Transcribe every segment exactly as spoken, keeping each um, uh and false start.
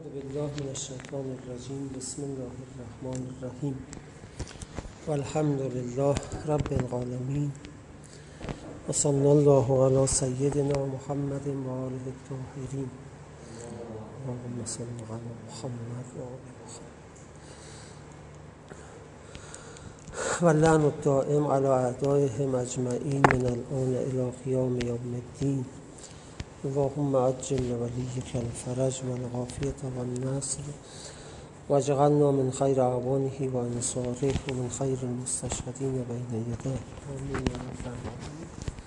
اعوذ بالله من الشیطان الرجیم. بسم الله الرحمن الرحیم. والحمد لله رب العالمین و صلی الله علی سیدنا محمد و آله الطاهرین. اللهم صل علی محمد و آل محمد. واللعن الدائم علی اعدائهم اجمعین من الآن الی قیام یوم الدین. اللهم عجل لولیک الفرج والعافیة والنصر واجعلنا من خیر اعوانه و انصاره و من خیر المستشهدین بین یدیه. آمین یا رب العالمین.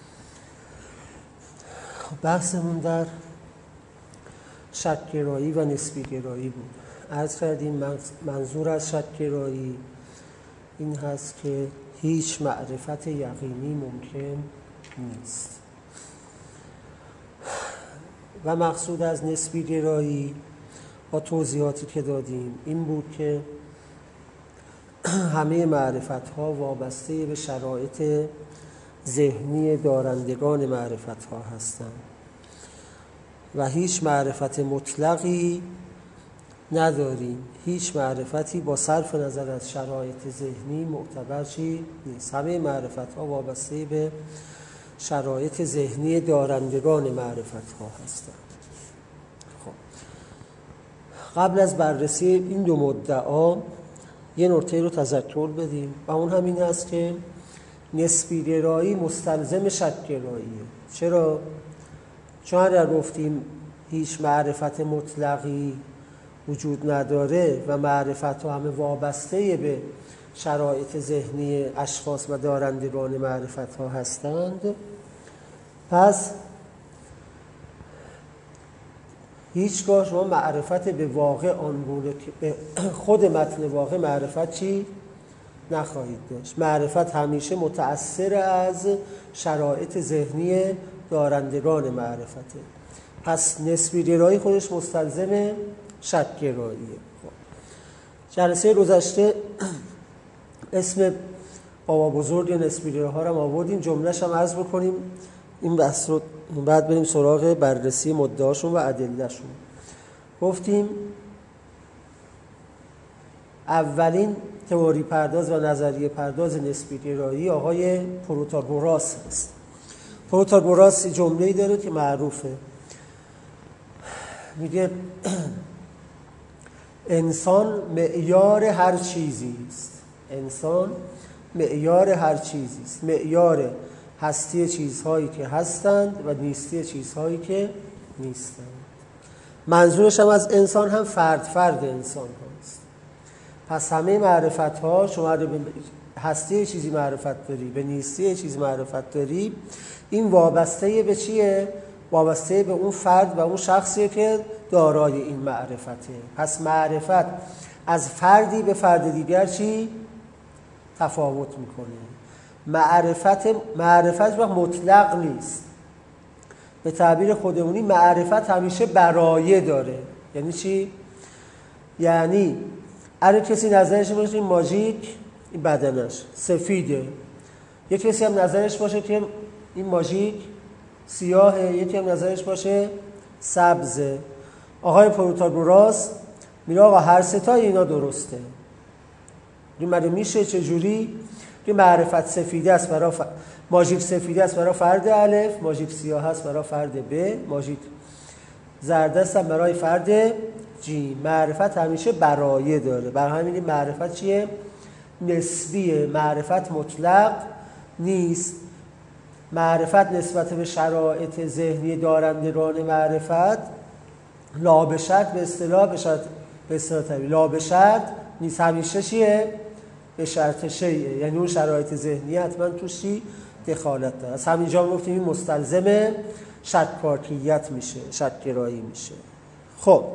بحثمون در شک‌گرایی و نسبی‌گرایی بود. عرض کردیم منظور از شک‌گرایی این هست که هیچ معرفت یقینی ممکن نیست و مقصود از نسبی گرایی با توضیحاتی که دادیم این بود که همه معرفت ها وابسته به شرایط ذهنی دارندگان معرفت ها هستند و هیچ معرفت مطلقی نداریم. هیچ معرفتی با صرف نظر از شرایط ذهنی معتبر چی نیست. همه معرفت ها وابسته به شرایط ذهنی دارندگان معرفت ها هستند. خب قبل از بررسی این دو مدعا یه نکته رو تذکر بدیم و اون همین است که نسبی گرایی مستلزم شک گراییه. چرا؟ چون اگر گفتیم هیچ معرفت مطلقی وجود نداره و معرفت ها همه وابسته به شرایط ذهنی اشخاص و دارندگان معرفت ها هستند، پس هیچگاه شما معرفت به واقع آنگونه که به خود متن واقع معرفت چی نخواهید داشت. معرفت همیشه متأثر از شرایط ذهنی دارندگان معرفته. پس نسبی گرایی خودش مستلزم شک گراییه. جلسه گذشته اسم بابا بزرگ نسبی گراها رو آوردیم، جمله‌ش هم عرض بکنیم این بحث رو بعد بریم سراغ بررسی مدعاشون و ادله‌شون. گفتیم اولین تئوری پرداز و نظریه پرداز نسبی گرایی آقای پروتاگوراس است. پروتاگوراس جمله‌ای داره که معروفه، میگه انسان معیار هر چیزی است. انسان معیار هر چیزی است. معیار هستی چیزهایی که هستند و نیستی چیزهایی که نیستند. منظورش هم از انسان هم فرد فرد انسان هاست. پس همه معرفت ها شما به هستی چیزی معرفت داری، به نیستی چیزی معرفت داری، این وابسته به چیه؟ وابسته به اون فرد و اون شخصیه که دارای این معرفته. پس معرفت از فردی به فرد دیگر چی؟ تفاوت میکنه. معرفت معرفت وقت مطلق نیست. به تعبیر خودمونی معرفت همیشه برایه داره. یعنی چی؟ یعنی اگه کسی نظرش باشه این ماژیک این بدنش سفیده، یک کسی هم نظرش باشه که این ماژیک سیاهه، یکی هم نظرش باشه سبزه. آقای پروتاگوراس میگه آقا هر ستای اینا درسته. این مگه میشه؟ چجوری؟ که معرفت سفیده است برای ف... ماژیک سفیده است برای فرد الف، ماژیک سیاه است برای فرد ب، ماژیک زرد است برای فرد جیم. معرفت همیشه برایه داره. برای همین معرفت چیه؟ نسبیه. معرفت مطلق نیست. معرفت نسبت به شرایط ذهنی دارندگان معرفت لا به شرط به اصطلاح به شرط به اصطلاح طبیعی لا به شرط نیست. همیشه چیه؟ به شرط شیء. یعنی اون شرایط ذهنی حتما توش چی دخالت داره. از همینجا گفتیم این مستلزم شک‌پارکیت میشه، شک گرایی میشه. خب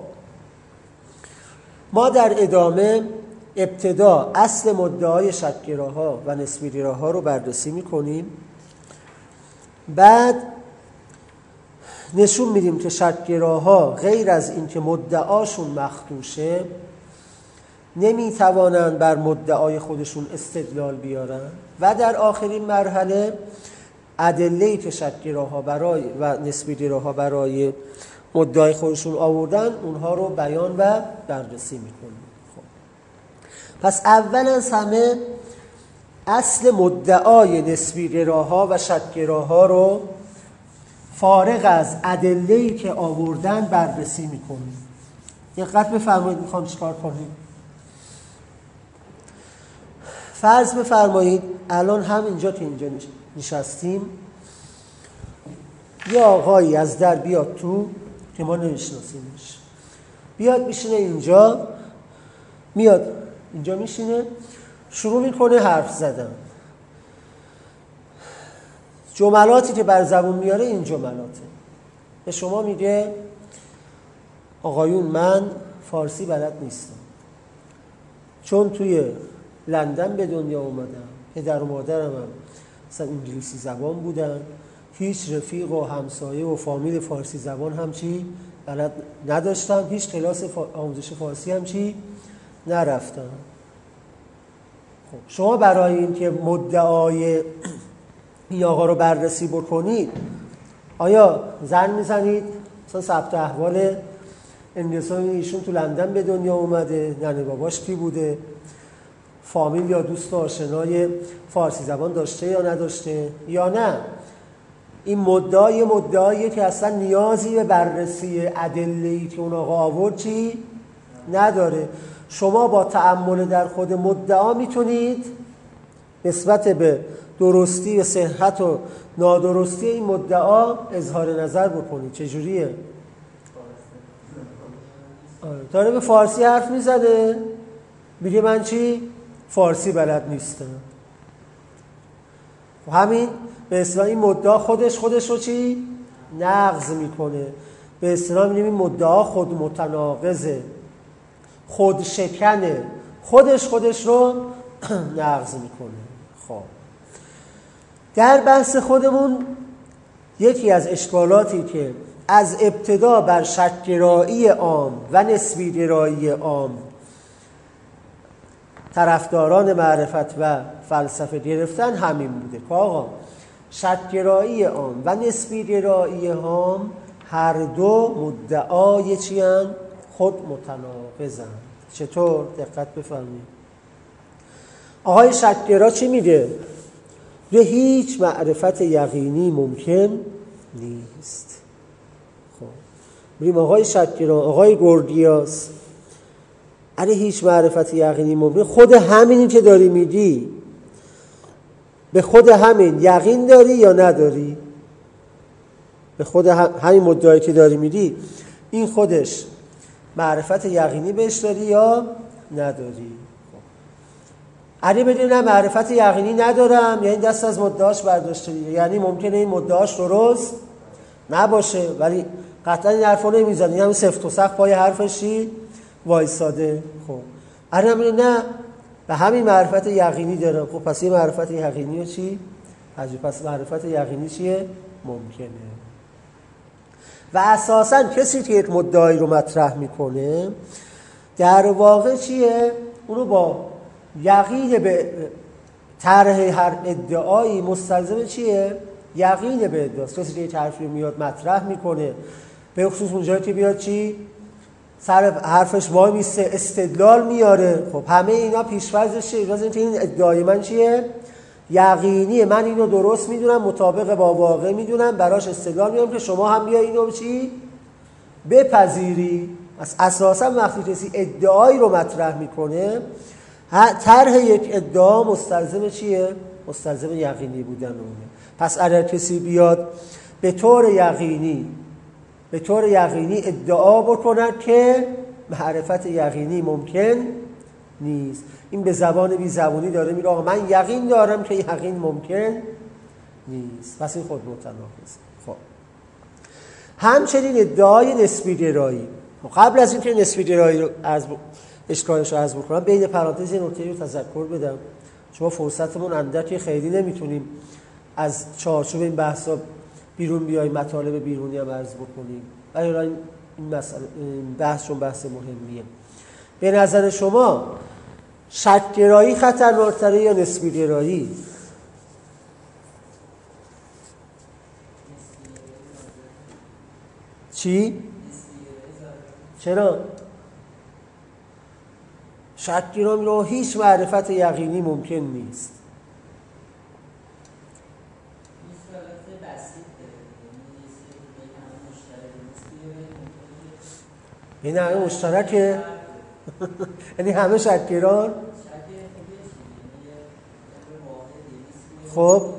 ما در ادامه ابتدا اصل مدعای شک گراها و نسبی گراها رو بررسی میکنیم. بعد نشون میدیم که شک گراها غیر از این که مدعاشون مخدوشه نمیتوانند بر مدعای خودشون استدلال بیارن و در آخرین مرحله ادله‌ای که شک گراها برای و نسبی گراها برای مدعای خودشون آوردن اونها رو بیان و بررسی میکنیم. خب. پس اول از همه اصل مدعای نسبی‌گراها و شک‌گراها رو فارغ از ادله‌ای که آوردن بررسی میکنیم. دقت بفرمایید میخوام چیکار کنیم. فرض بفرمایید الان هم اینجا که اینجا نشستیم یه آقایی از در بیاد تو که ما نمیشناسیمش، بیاد میشینه اینجا، میاد اینجا میشینه شروع میکنه حرف زدن. جملاتی که بر زبون میاره این جملاته. به شما میگه آقایون من فارسی بلد نیستم، چون توی لندن به دنیا اومدم، پدر و مادرم هم مثلا انگلیسی زبان بودن، هیچ رفیق و همسایه و فامیل فارسی زبان هم چی بلد نداشتم، هیچ کلاس آموزش فارسی هم چی نرفتم. خب شما برای اینکه مدعای این آقا رو بررسی بکنید آیا زن میزنید مثلا ثبت احوال انگلیسان ایشون تو لندن به دنیا اومده، ننه باباش کی بوده، فامیل یا دوست آشنای فارسی زبان داشته یا نداشته، یا نه این مدعای مدعاییه که اصلا نیازی به بررسی ادله‌ای که اون آقا آورد چی نداره. شما با تأمل در خود مدعا میتونید نسبت به درستی و صحت و نادرستی این مدعا اظهار نظر بکنید. چجوریه؟ داره به فارسی حرف میزنه، میگه من چی؟ فارسی بلد نیستم. و همین به اصطلاح این مدعا خودش خودش رو چی؟ نقض میکنه. به اصطلاح میگیم این مدعا خود متناقضه، خود شکنه، خودش خودش رو نقض میکنه. خب در بحث خودمون یکی از اشکالاتی که از ابتدا بر شک‌گرایی عام و نسبی‌گرایی عام طرفداران معرفت و فلسفه گرفتن همین بوده که آقا شک‌گرایی عام و نسبی‌گرایی عام هر دو مدعای چی هستند؟ خود متناقضند. چطور؟ دقت بفرمایید. آقای شک‌گرا چی میگه؟ به هیچ معرفت یقینی ممکن نیست. خب بریم آقای شک‌گرا، آقای گوردیاس، اگه هیچ معرفت یقینی ممکن، خود همینی که داری میگی به خود همین یقین داری یا نداری؟ به خود همین مدعایی که داری میگی این خودش معرفت یقینی بهش داری یا نداری؟ اگه بگی نه معرفت یقینی ندارم یعنی دست از مدعاش برداشته دیگه، یعنی ممکنه این مدعاش درست نباشه ولی قطعا این حرفو نمیزنه، یعنی همین سفت و سخت پای حرفشی وایساده. خب اگه بگی نه به همین معرفت یقینی دارم، خب پس این معرفت یقینی چی؟ پس معرفت یقینی چیه؟ ممکنه. و اساساً کسی که یک مدعایی رو مطرح میکنه در واقع چیه؟ اونو با یقین به طرح هر ادعایی مستلزم چیه؟ یقین به ادعاست. کسی که یک حرفی میاد مطرح میکنه به خصوص اونجایی که بیاد چی؟ سر حرفش وای میسته، استدلال میاره. خب همه اینا پیش‌فرض چیه؟ راز اینکه این ادعای من چیه؟ یقینیه، من اینو درست میدونم، مطابق با واقع میدونم، براش استدلال میارم که شما هم بیا اینو چی؟ بپذیری. از اساسا وقتی کسی ادعایی رو مطرح میکنه طرح یک ادعا مستلزم چیه؟ مستلزم یقینی بودن اونه. پس اگر کسی بیاد به طور یقینی به طور یقینی ادعا بکند که معرفت یقینی ممکن نیست، این به زبان بی زبونی داره میگه آقا من یقین دارم که یقین ممکن نیست، پس این خود متناقض. خب همچنین ادعای نسبی گرایی، قبل از اینکه نسبی گرایی رو از اشکالش رو عرض بکنم بین پرانتز این نکته رو تذکر بدم، شما فرصتمون اندکی خیلی نمیتونیم از چارچوب این بحثا بیرون بیاییم، مطالب بیرونی هم عرض بکنیم، ولی این مسئله بحث چون بحث مهمیه. به نظر شما شک گرایی خطرناک‌تره یا نسبی گرایی؟ چی؟ چرا؟ شکگیرا میره هیچ معرفت یقینی ممکن نیست. این همه مشترکه؟ یعنی همه شکگیران؟ خب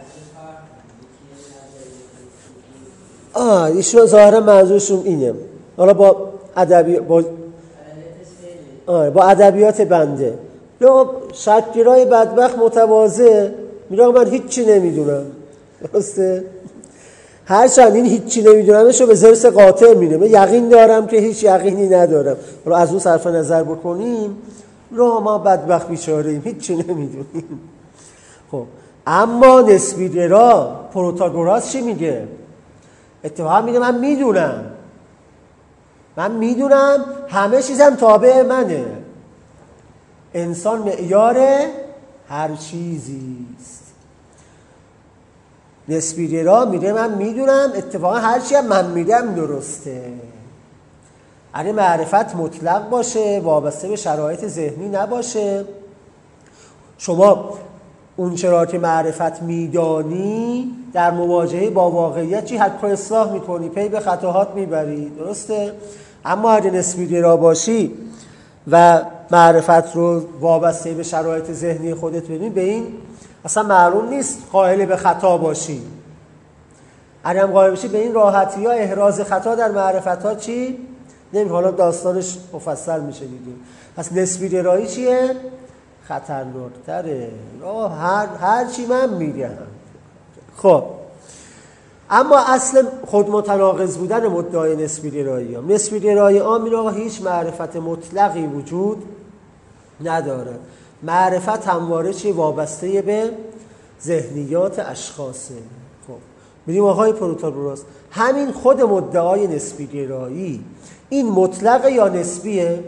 آه ایشون ظاهرا منظورشون اینه. حالا با ادبی با آه با ادبیات بنده یا شکگیرای بدبخت متواضع میگه من هیچی نمیدونم. درسته؟ هرچند این هیچی نمیدونمشو به زرس قاطع میده. من یقین دارم که هیچ یقینی ندارم. حالا از اون صرف نظر بکنیم رو ما بدبخت بیچاره‌ایم هیچی نمیدونیم. خب اما نسبی درا پروتاگوراس چی میگه؟ اتفاقا میگه من میدونم من میدونم همه چیزم تابع منه. انسان معیار هر چیزی است. نسبی درا میگه من میدونم اتفاقا هر چی هم من میدم درسته. اگه معرفت مطلق باشه وابسته به شرایط ذهنی نباشه، شما اون چرا که معرفت میدانی در مواجهه با واقعیت چی حق و اصلاح میکنی، پی به خطاهات میبری. درسته؟ اما اگه نسبی درا باشی و معرفت رو وابسته به شرایط ذهنی خودت ببینی، به این اصلا معلوم نیست قائل به خطا باشی. اگه هم قائل باشی به این راحتی ها احراز خطا در معرفت ها چی؟ نمی حالا داستانش مفصل میشه دیگه. پس نسبی درایی چیه؟ خطرناکتره. هر هر چی من میگم. خب اما اصل خود متناقض بودن مدعای نسبی درایی ها نسبی درایی ها میگه آقا هیچ معرفت مطلقی وجود نداره. معرفت همواره چی؟ وابسته به ذهنیات اشخاصه. خب میگیم آقای پروتاگوراس همین خود مدعای نسبی درایی این مطلقه یا نسبیه؟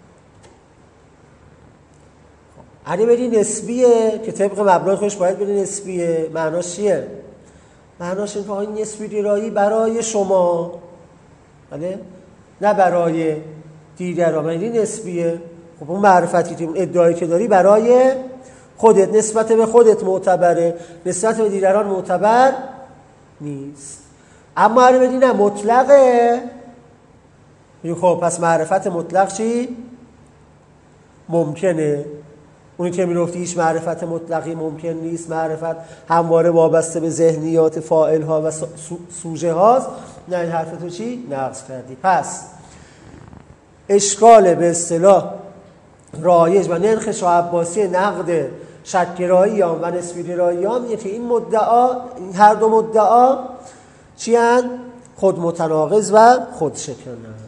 اگه بری نسبیه که طبق مبنای خودش باید بری نسبیه، معناش چیه؟ معناش این که این نسبی درایی برای شما، بله؟ نه برای دیگران. معنی نسبیه. خب اون معرفتی که اون ادعایی که داری برای خودت، نسبت به خودت معتبره، نسبت به دیگران معتبر نیست. اما اگه بگی نه مطلقه، خب پس معرفت مطلق چی؟ ممکنه. اونی که میگفتی هیچ معرفت مطلقی ممکن نیست، معرفت همواره وابسته به ذهنیات فاعل ها و سوژه هاست، نه این حرف تو چی؟ نقض کردی. پس اشکال به اصطلاح رایج و نرخ شاه عباسی نقد شکگراییان و نسبی دراییان اینه که این مدعا، این هر دو مدعا چی هستند؟ خود متناقض و خود شکنند.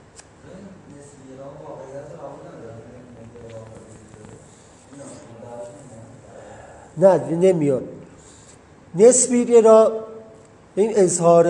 نه نمیاد. نسبی درا این اظهار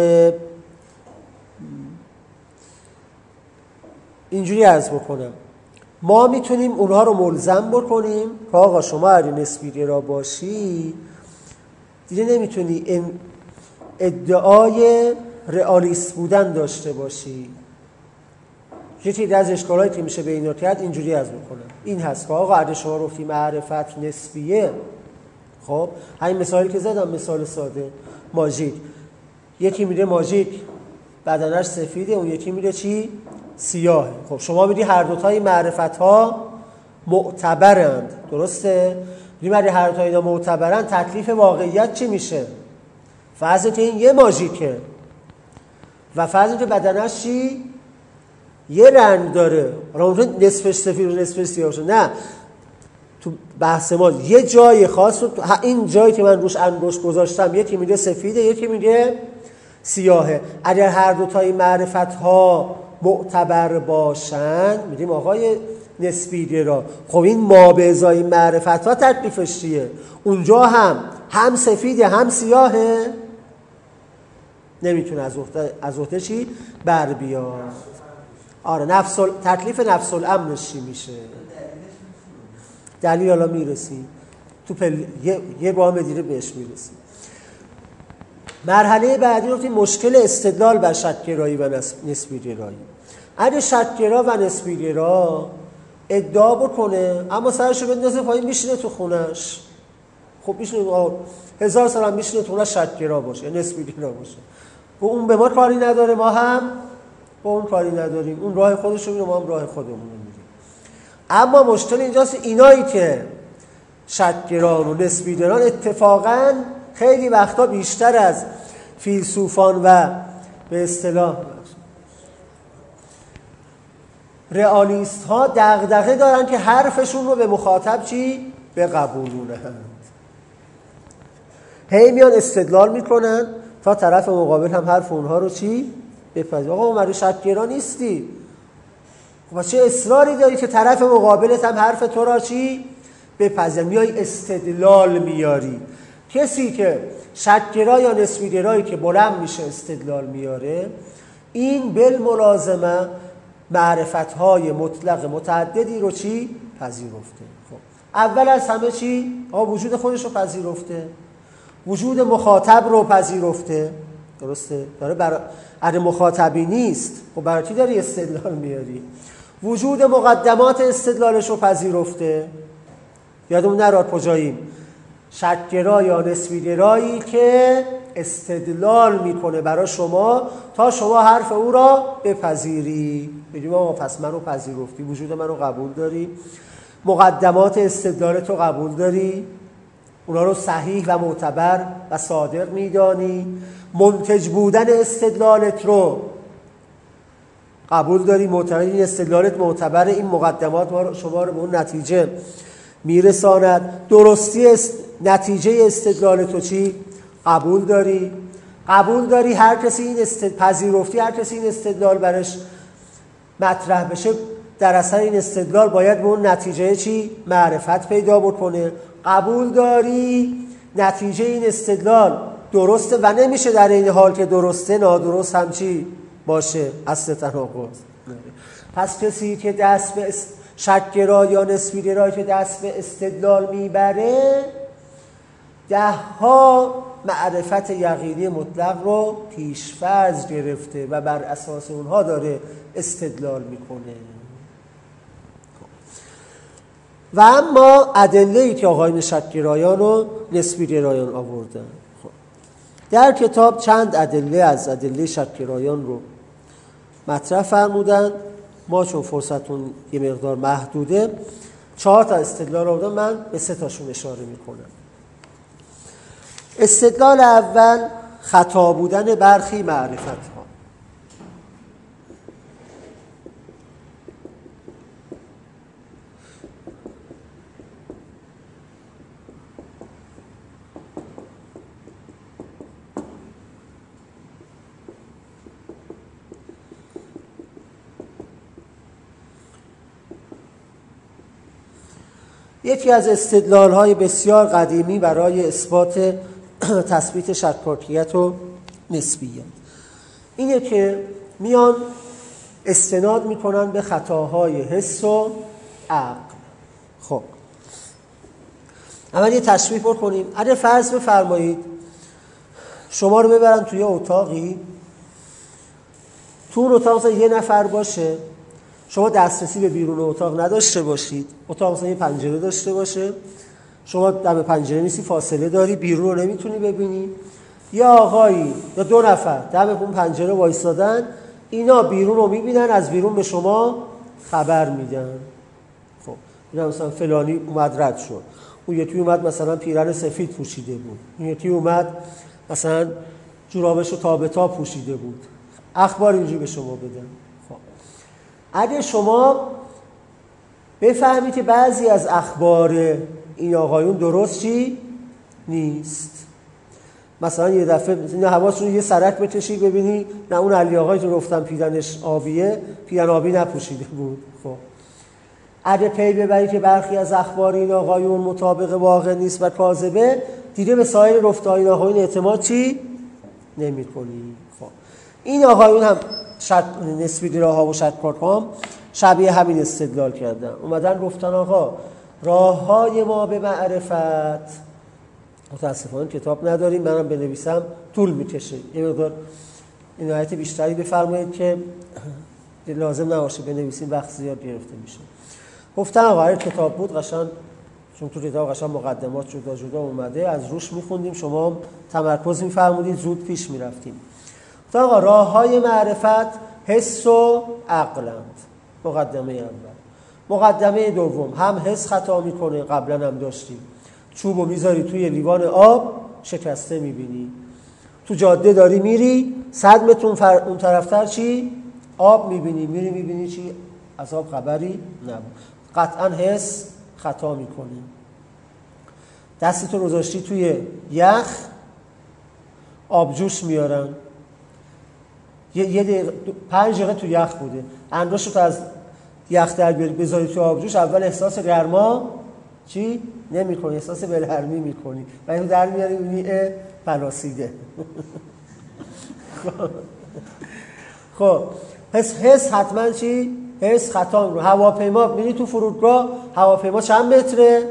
اینجوری عرض بکنم، ما میتونیم اونها رو ملزم بکنیم که آقا شما اگه نسبی درا باشی دیگه نمیتونی ادعای رئالیست بودن داشته باشی. یکی از اشکالایی که میشه به اینا کرد اینجوری عرض بکنم این هست که آقا اگه شما گفتی معرفت نسبیه، خب همین مثالی که زدم مثال ساده ماژیک، یکی میره ماژیک بدنش سفیده، اون یکی میره چی؟ سیاهه. خب شما میگی هر دو تای معرفت ها معتبرند، درسته؟ میگی اگه هر دو تای اینا معتبرند تکلیف واقعیت چی میشه؟ فرض که این یه ماژیکه و فرض که بدنش چی؟ یه رنگ داره، حالا نصفش سفید و نصفش سیاه باشه. نه، تو بحث ما یه جای خاص رو، این جایی که من روش انگشت گذاشتم یکی میگه سفیده یکی میگه سیاهه. اگر هر دو تای معرفت ها معتبر باشن میگیم آقای نسبی درا، خب این ما به ازای معرفت ها تکلیفش چیه؟ اونجا هم هم سفیده هم سیاهه، نمیتونه از عهده از عهده چی بر بیاد. آره نفس ال... تکلیف نفس الامرش چی میشه؟ دلیل حالا میرسیم تو پل... یه, یه گام دیگه بهش میرسیم. مرحله بعدی رو که مشکل استدلال بر شکگرایی و نسبی درایی. اگه شک‌گرا و نسبی‌گرا ادعا بکنه اما سرشو بندازه پایین میشینه تو خونش، خب میشینه هزار سال هم میشینه تو خونش شک‌گرا باشه نسبی‌گرا باشه، و اون به ما کاری نداره، ما هم با اون کاری نداریم، اون راه خودش رو میره، ما هم راه خودمون رو میریم. اما مشکل اینجاست اینایی که شک‌گران و نسبی‌گران اتفاقاً خیلی وقتا بیشتر از فیلسوفان و به اصطلاح رئالیست ها دغدغه دارن که حرفشون رو به مخاطب چی؟ بقبولونند. هی میان استدلال میکنن تا طرف مقابل هم حرف اونها رو چی؟ بپذیره. آقا عمر شک‌گرا نیستی، خب چه اصراری داری که طرف مقابلت هم حرف تو را چی؟ بپذیره. میای استدلال میاری. کسی که شک‌گرا یا نسبی‌گرایی که بلند میشه استدلال میاره، این بالملازمه معرفت‌های مطلق متعددی رو چی؟ پذیرفته. خب اول از همه چی؟ آقا وجود خودش رو پذیرفته، وجود مخاطب رو پذیرفته، درسته؟ داره برای اگه مخاطبی نیست خب برای چی داری استدلال میاری؟ وجود مقدمات استدلالش رو پذیرفته. یادمون نراد کجاییم؟ شک‌گرا یا نسبی‌گرایی که استدلال میکنه برای شما تا شما حرف او را بپذیری، بگیم آقا پس من رو پذیرفتی، وجود من رو قبول داری، مقدمات استدلالت رو قبول داری، اونا رو صحیح و معتبر و صادق میدانی، منتج بودن استدلالت رو قبول داری، معتبر این استدلالت معتبر، این مقدمات ما شما رو به اون نتیجه میرساند، درستی است نتیجه استدلال تو چی؟ قبول داری. قبول داری هر کسی این است... پذیرفتی هر کسی این استدلال برش مطرح بشه در اثر این استدلال باید به اون نتیجه چی؟ معرفت پیدا بکنه. قبول داری نتیجه این استدلال درسته و نمیشه در این حال که درسته نادرست هم چی باشه، اصل تناقض. پس کسی که دست به است... شک‌گرا یا نسبی‌گرایی که دست به استدلال میبره ده ها معرفت یقینی مطلق رو پیش‌فرض گرفته و بر اساس اونها داره استدلال میکنه. و اما ادله‌ای که آقایون شک‌گرایان و نسبی‌گرایان آوردن، در کتاب چند ادله از ادله شک‌گرایان رو مطرح فرمودن. ما چون فرصتون یه مقدار محدوده چهار تا استدلال آوردن، من به سه تاشون اشاره میکنم. استدلال اول خطا بودن برخی معرفت ها. یکی از استدلال‌های بسیار قدیمی برای اثبات تثبیت شکاکیت و نسبیت اینه که میان استناد میکنن به خطاهای حس و عقل. خب اول یه تشبیه بکنیم. اگه فرض بفرمایید شما رو ببرن توی اتاقی، تو اون اتاق یه نفر باشه، شما دسترسی به بیرون اتاق نداشته باشید، اتاق مثلا یه پنجره داشته باشه، شما دم پنجره نیستی، فاصله داری، بیرون رو نمیتونی ببینی، یا آقایی یا دو نفر دم اون پنجره وایسادن، اینا بیرون رو میبینن، از بیرون به شما خبر میدن. خب اینا مثلا فلانی اومد رد شد، اون یکی اومد مثلا پیرن سفید پوشیده بود، اون یکی اومد مثلا جورابشو تا به تا پوشیده بود، اخبار اینجوری به شما بدن. خب اگه شما بفهمید که بعضی از اخبار این آقایون درست چی نیست، مثلا یه دفعه نه حواستون یه سرک بکشی ببینی نه اون علی آقایی که گفتم پیرنش آبیه، پیرن آبی نپوشیده بود. خب اگه پی ببری که برخی از اخبار این آقایون مطابق واقع نیست و کاذبه، دیگه به سایر رفتار این آقایون اعتماد چی نمی‌کنی. خب این آقایون هم شک نسبی‌گراها و شکاک‌ها هم شبیه همین استدلال کردن، اومدن گفتن آقا راه‌های ما به معرفت، متاسفانه کتاب نداریم، منم بنویسم طول میکشه، یه مقدار عنایت بیشتری بفرمایید که لازم نباشه بنویسیم، وقت زیاد گرفته میشه. گفتن آقا هر کتاب بود قشنگ، چون تو کتاب قشنگ مقدمات جدا جدا اومده، از روش میخوندیم، شما تمرکز میفرمودید، زود پیش میرفتیم. گفتن آقا راههای معرفت حس و عقلند. مقدمه اول. مقدمه دوم، هم حس خطا میکنه، قبلا هم داشتیم، چوبو میذاری توی لیوان آب شکسته میبینی، تو جاده داری میری صد متر اون, فر... اون طرفتر چی؟ آب میبینی، میری میبینی چی؟ از آب خبری نبود. قطعا حس خطا میکنه. دستی تو گذاشتی توی یخ، آبجوش میارن، یه, یه دقیقه پنج دقیقه تو یخ بوده، انگشتت از یخ در بیاری بذاری تو آبجوش، اول احساس گرما چی؟ نمی کنی، احساس ولهرمی می کنی و اینو در میاری میبینی پلاسیده. خب حس حس حتما چی؟ حس خطا رو. هواپیما میری تو فرودگاه، هواپیما چند متره؟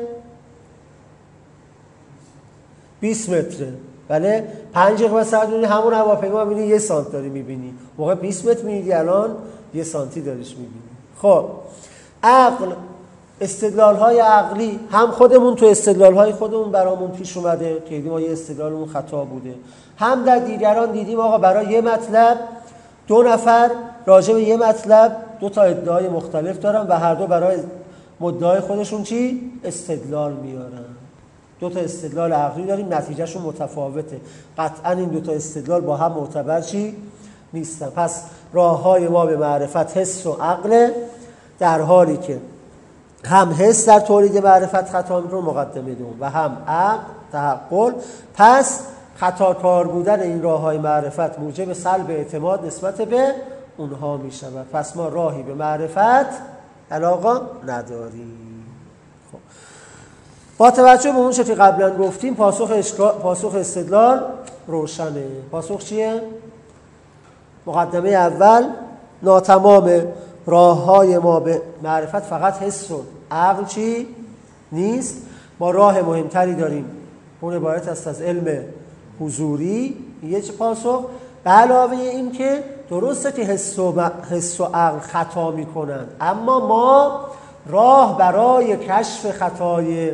بیست متره. بله پنج دقیقه بعد میبینی همون هواپیما میبینی یه سانت داری میبینی، موقع بیست متر میدی الان یه سانتی داریش میبینی. خب عقل، استدلال های عقلی، هم خودمون تو استدلال های خودمون برامون پیش اومده که ما یه استدلالمون خطا بوده، هم در دیگران دیدیم آقا برای یه مطلب دو نفر راجع به یه مطلب دو تا ادعای مختلف دارن و هر دو برای مدعای خودشون چی؟ استدلال میارن. دو تا استدلال عقلی داریم، نتیجهشون متفاوته، قطعا این دو تا استدلال با هم معتبر چی؟ نیستن. پس راههای ما به معرفت حس و عقل، در حالی که هم حس در تولید معرفت خطا میکنه، مقدمه دوم، و هم عقل تحقل. پس خطاکار بودن این راههای معرفت موجب سلب اعتماد نسبت به اونها میشود. پس ما راهی به معرفت علاقه نداریم. خب با توجه به اون چیزی که قبلا گفتیم، پاسخ اشکال، پاسخ استدلال روشنه. پاسخ چیه؟ مقدمه اول، ناتمام راههای ما به معرفت فقط حس و عقل چی؟ نیست. ما راه مهمتری داریم، اون عبارت است از علم حضوری. یه چه پاسخ؟ به علاوه این که درسته که حس و, حس و عقل خطا میکنن، اما ما راه برای کشف خطای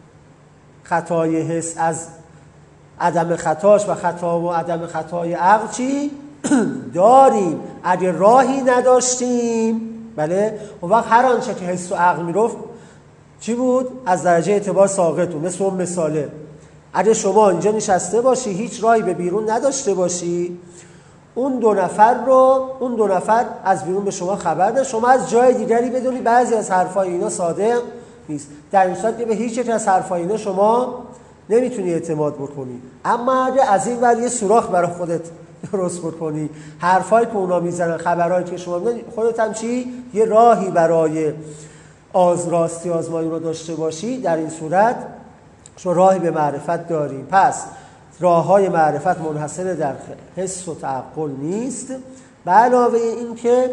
خطای حس از عدم خطاش و خطا و عدم خطای عقل چی؟ داریم. اگه راهی نداشتیم، بله، اون وقت هر آنچه که حس و عقل میگفت چی بود؟ از درجه اعتبار ساقط بود. مثل اون مثاله، اگه شما اینجا نشسته باشی هیچ راهی به بیرون نداشته باشی، اون دو نفر رو اون دو نفر از بیرون به شما خبر ده، شما از جای دیگری بدونی بعضی از حرفای اینا صادق نیست. در این صورت که به هیچ یک از حرفای اینا شما نمیتونی اعتماد بکنی. اما اگه از این ور یه سوراخ برای خودت درست بکنی، حرفایی که اونا میزنن، خبرایی که شما میدونی، خودت هم چی؟ یه راهی برای آز راستی آزمایی رو داشته باشی، در این صورت شما راهی به معرفت داریم. پس راههای معرفت منحصر در حس و تعقل نیست. به علاوه این که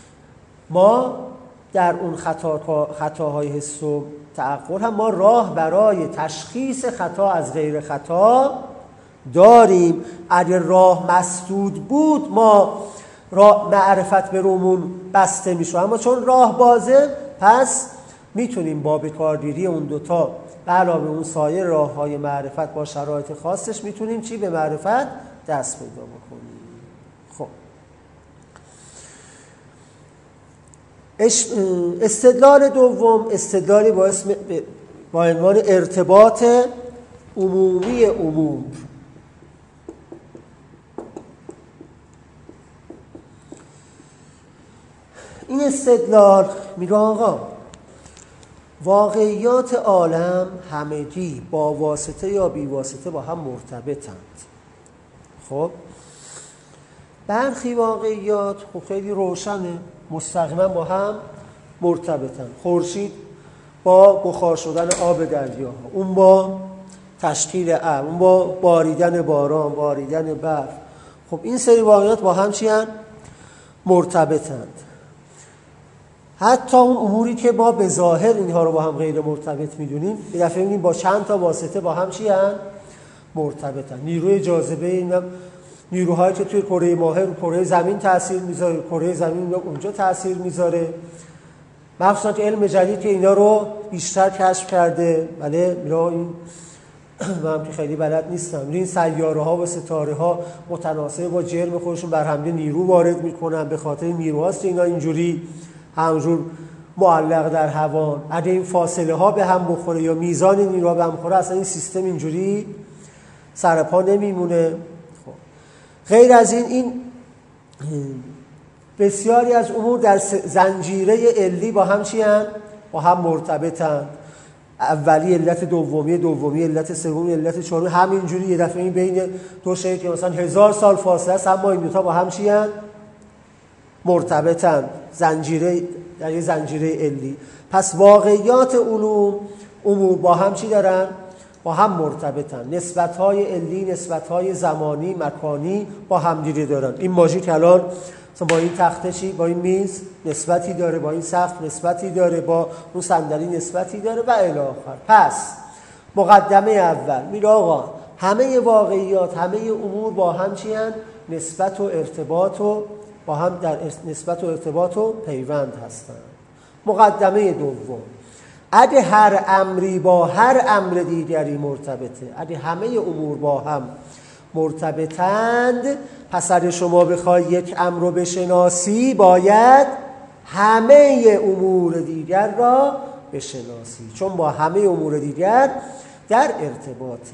ما در اون خطا خطاهای حس و تعقل هم ما راه برای تشخیص خطا از غیر خطا داریم. اگر راه مسدود بود ما راه معرفت به رومون بسته میشه، اما چون راه بازه پس میتونیم با بکارگیری اون دوتا به علاوه اون سایر راههای معرفت با شرایط خاصش میتونیم چی؟ به معرفت دست پیدا بکنیم. خب استدلال دوم، استدلالی با اسم با عنوان ارتباط عمومی عموم. این استدلال میگه آقا واقعیات عالم همگی با واسطه یا بی واسطه با هم مرتبطند. خب برخی واقعیات خب خیلی روشنه، مستقیما با هم مرتبطن. خورشید با بخار شدن آب دریا، اون با تشکیل ابر، اون با باریدن باران، باریدن برف. خب این سری واقعیات با هم چی هن؟ مرتبطند. حتی اون اموری که ما به ظاهر اینها رو با هم غیر مرتبط میدونیم، یه دفعه می‌بینیم با چند تا واسطه با هم چی هن؟ مرتبطن. نیروی جاذبه اینم نیروهایی که توی کره ماه رو کره زمین تاثیر میذاره، کره زمین رو اونجا تاثیر میذاره. مخصوصا که علم جدید که اینا رو بیشتر کشف کرده. بله میرا این من هم که خیلی بلد نیستم، این سیاره ها و ستاره ها متناسب با جرم خودشون بر حمله نیرو وارد میکنن، به خاطر نیروهاست اینا اینجوری همجور معلق در هوا. اگه این فاصله ها به هم بخوره یا میزان نیروها به هم بخوره اصلا این سیستم اینجوری سرپا نمیمونه. خب غیر از این این بسیاری از امور در زنجیره علی با هم چی هن؟ با هم مرتبطن. اولی علت، دومی دومی علت، سومی علت، چهارمی، همینجوری یه دفعه این بین دو شی که مثلا هزار سال فاصله است اما این دو تا با هم چی هن؟ مرتبطن، زنجیره، در یه زنجیره علی. پس واقعیات علوم امور با هم چی دارن؟ با هم مرتبطن. نسبت‌های علی، نسبت‌های زمانی، مکانی با هم دیگه دارن. این ماژیک الان با این تخته چی؟ با این میز نسبتی داره، با این سقف نسبتی داره، با اون صندلی نسبتی داره و الی آخر. پس مقدمه اول میگه آقا همه واقعیات، همه امور با هم چی هستند؟ نسبت و ارتباط و با هم در نسبت و ارتباط و پیوند هستند. مقدمه دوم، اگه هر امری با هر امر دیگری مرتبطه، اگه همه امور با هم مرتبطند، پس اگه شما بخوای یک امر رو بشناسی باید همه امور دیگر را بشناسی، چون با همه امور دیگر در ارتباطه.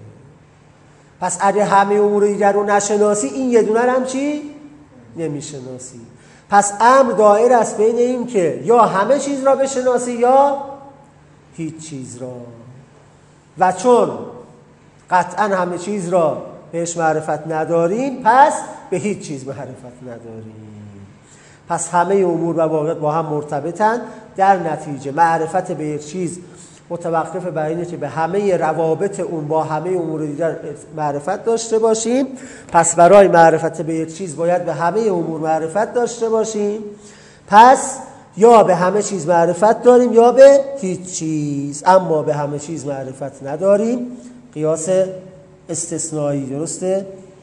پس اگه همه امور دیگر رو نشناسی این یه دونه هم چی؟ نمیشناسی. پس امر دایر است بین این که یا همه چیز را بشناسی یا هیچ چیز را. و چون قطعا همه چیز را بهش معرفت نداریم پس به هیچ چیز معرفت نداریم. پس همه امور و واقعیات با هم مرتبطن. در نتیجه معرفت به یک چیز متوقف بر اینه که به همه روابط اون با همه امور دیگر معرفت داشته باشیم. پس برای معرفت به یک چیز باید به همه امور معرفت داشته باشیم. پس یا به همه چیز معرفت داریم یا به هیچ چیز. اما به همه چیز معرفت نداریم، قیاس استثنایی، درسته؟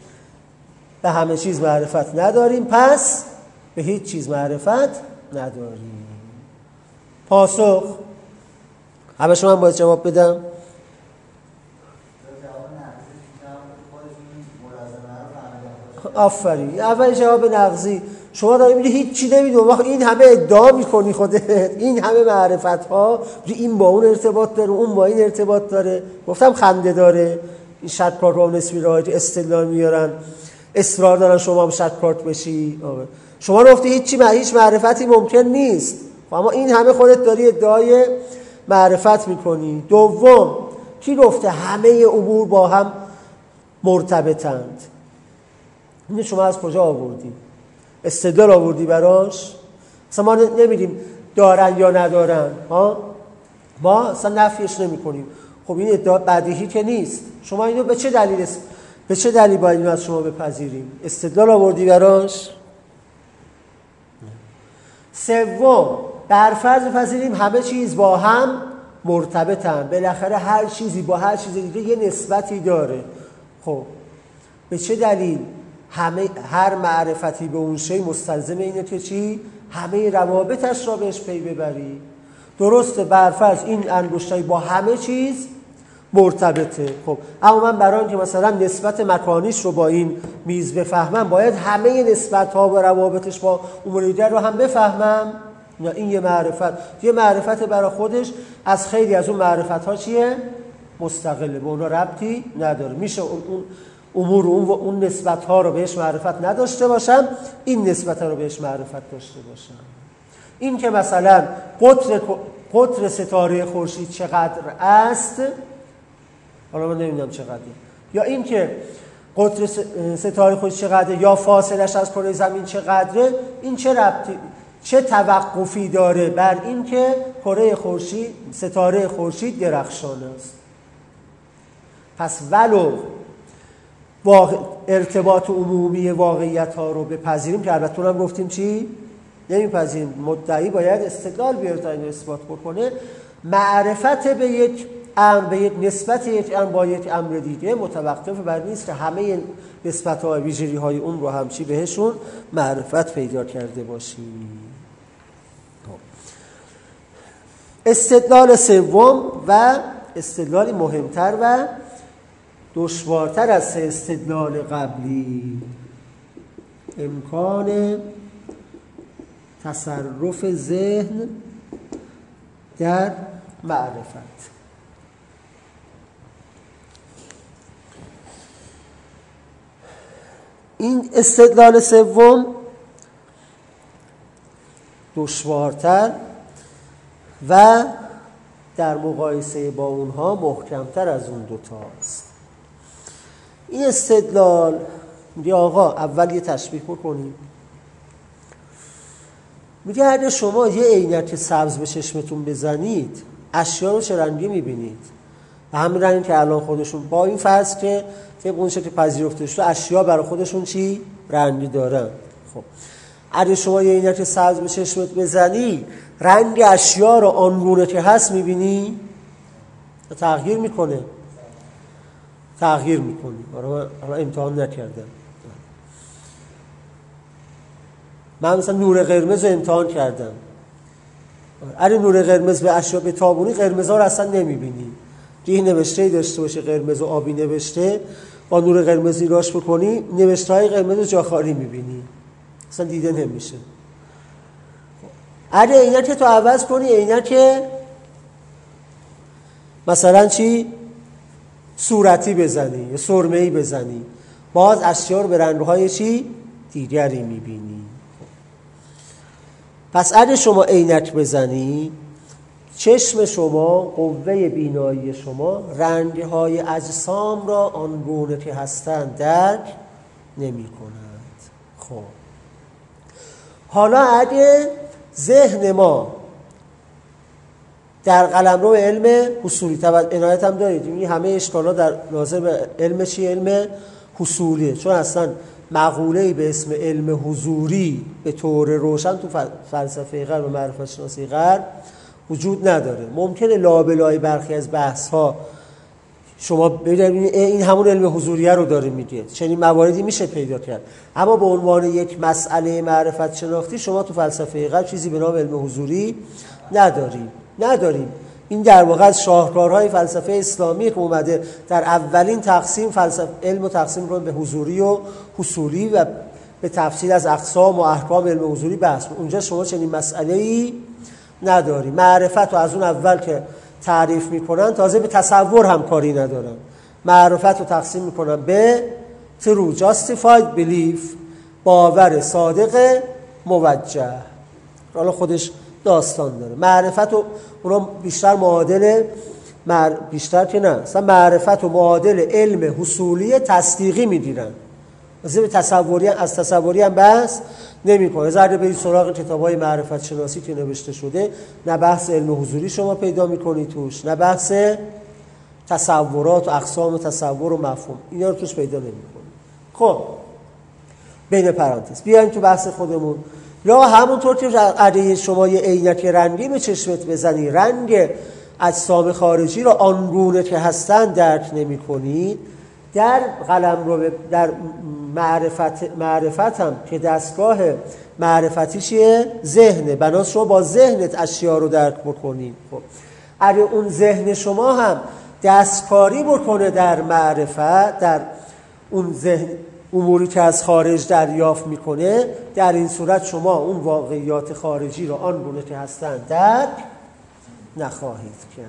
به همه چیز معرفت نداریم پس به هیچ چیز معرفت نداریم. پاسخ همه شما هم باید جواب بدم. آفرین. اول جواب نقضی. شما داری میگی هیچ چی نمیدونی، وقت این همه ادعا میکنی خودت، این همه معرفت ها، این با اون ارتباط داره، اون با این ارتباط داره. گفتم خنده داره. این شرط و نسبی را استدلال میارن، اصرار دارن شما هم شرط بشی. شما گفتی هیچ چی هیچ معرفتی ممکن نیست، اما این همه خودت داری ادعای معرفت میکنی. دوم، کی گفته همه امور با هم مرتبطند؟ این شما از کجا آوردی؟ استدلال آوردی براش؟ اصلا ما نمیدیم دارن یا ندارن، ها؟ ما اصلا نفیش نمی کنیم. خب این ادعا بدیهی که نیست. شما اینو به چه دلیل است؟ به چه دلیل باید اینو از شما بپذیریم؟ استدلال آوردی براش؟ سوم، بر فرض بپذیریم همه چیز با هم مرتبطن، بالاخره هر چیزی با هر چیز دیگه یه نسبتی داره. خب به چه دلیل همه هر معرفتی به اون شی مستلزم اینه که چی؟ همه روابطش را بهش پی ببری. درسته بر فرض این انگشتای با همه چیز مرتبطه. خب اما من برای اینکه مثلا نسبت مکانیش رو با این میز بفهمم باید همه نسبت‌ها و روابطش با امور دیگر رو هم بفهمم. نه، این یه معرفت، یه معرفت برای خودش، از خیلی از اون معرفت‌ها چیه؟ مستقله، به اونا ربطی نداره. میشه اون امور اون اون نسبت‌ها رو بهش معرفت نداشته باشم، این نسبت‌ها رو بهش معرفت داشته باشم. این که مثلا قطر قطر ستاره خورشید چقدر است، حالا من نمیدونم چقدره، یا این که قطر ستاره خورشید چقدره یا فاصلش از کره زمین چقدره، این چه ربطی چه توقفی داره بر این که کره خورشید ستاره خورشید درخشان است؟ پس ولو واقع ارتباط عمومی واقعیت ها رو بپذیریم که البته هم گفتیم چی؟ نمیپذیریم. مدعی باید استدلال بیاره تا این اثبات بکنه. معرفت به یک امر به یک نسبت یک امر با یک امر دیگه متوقف بر نیست که همه نسبت‌ها و ویژگی‌های اون رو همچی بهشون معرفت پیدا کرده باشیم. استدلال سوم و استدلالی مهمتر و دشوارتر از سه استدلال قبلی، امکان تصرف ذهن در معرفت. این استدلال سوم دشوارتر و در مقایسه با اونها محکمتر از اون دوتاست. این استدلال میگه آقا اول یه تشبیه بکنیم. میگه اگه شما یه عینک سبز به چشمتون بزنید اشیا رو چه رنگی میبینید؟ و همین رنگی که الان خودشون با این فرض که طبق اون شکل پذیرفته شده اشیا برای خودشون چی؟ رنگی دارن. خب اگه شما یه عینک سبز به چشمت بزنی رنگ اشیا رو آنگونه که هست میبینی؟ تغییر میکنه تغییر میکنی. من امتحان نکردم. من مثلا نور قرمز رو امتحان کردم. اگه نور قرمز به اشیا به تابونی قرمزا رو اصلا نمیبینی. دیگه نوشته‌ای داشته باشه قرمز و آبی نوشته، با نور قرمز نگاش بکنی نوشته‌های قرمز جا خالی میبینی، اصلا دیده نمیشه. اگه عینک تو عوض کنی عینک مثلا چی صورتی بزنی یا سرمه‌ای بزنی باز اشیا رو به رنگ‌های چی دیگری میبینی. پس اگه شما عینک بزنی چشم شما، قوه بینایی شما رنگ‌های اجسام را آنگونه که هستند درک نمی‌کند. خب حالا اگه ذهن ما در قلمرو علم حصولی عنایت هم دارید، این همه اشکالات در لازم به علم چی؟ علم حصولیه، چون اصلا مقوله‌ای به اسم علم حضوری به طور روشن تو فلسفه غرب و معرفت شناسی غرب وجود نداره. ممکنه لابلای برخی از بحث‌ها شما ببینید این همون علم حضوریه رو داره میگه، چنین مواردی میشه پیدا کرد، اما به عنوان یک مسئله معرفت شناختی شما تو فلسفه غرب چیزی به نام علم حضوری نداریم نداریم این در واقع از شاهکارهای فلسفه اسلامی که اومده در اولین تقسیم فلسفه علم و تقسیم رو به حضوری و حصولی و به تفصیل از اقسام و احکام علم حضوری بحث. اونجا شما چنین مسئله‌ای نداری. معرفت رو از اون اول که تعریف میکنن تازه به تصور هم کاری ندارن. معرفت رو تقسیم میکنن به true justified belief، باور صادق موجه. حالا خودش داستان داره. معرفت رو اونا بیشتر معادل مع... بیشتر که نه مثلا معرفت و معادل علم حصولی تصدیقی میگیرن، مثلا به تصوری از تصوری هم بحث نمی‌کنه. زرد به این سراغ کتاب‌های معرفت شناسی که نوشته شده نه بحث علم حضوری شما پیدا می‌کنی توش، نه بحث تصورات و اقسام و تصور و مفهوم، اینا رو توش پیدا نمی‌کنی. خب بین پرانتز بیایم تو بحث خودمون. یا همونطور که اگه شما یه عینک رنگی به چشمت بزنی رنگ اجسام خارجی رو آنگونه که هستن درک نمی‌کنی، در قلمرو در معرفت معرفت هم که دستگاه معرفتی چیه؟ ذهنه. بناس شما با ذهنت اشیا رو درک بکنید. خب اگه اون ذهن شما هم دستکاری بکنه در معرفت، در اون ذهن اموری که از خارج دریافت میکنه، در این صورت شما اون واقعیات خارجی رو آن گونه که هستند درک نخواهید کرد.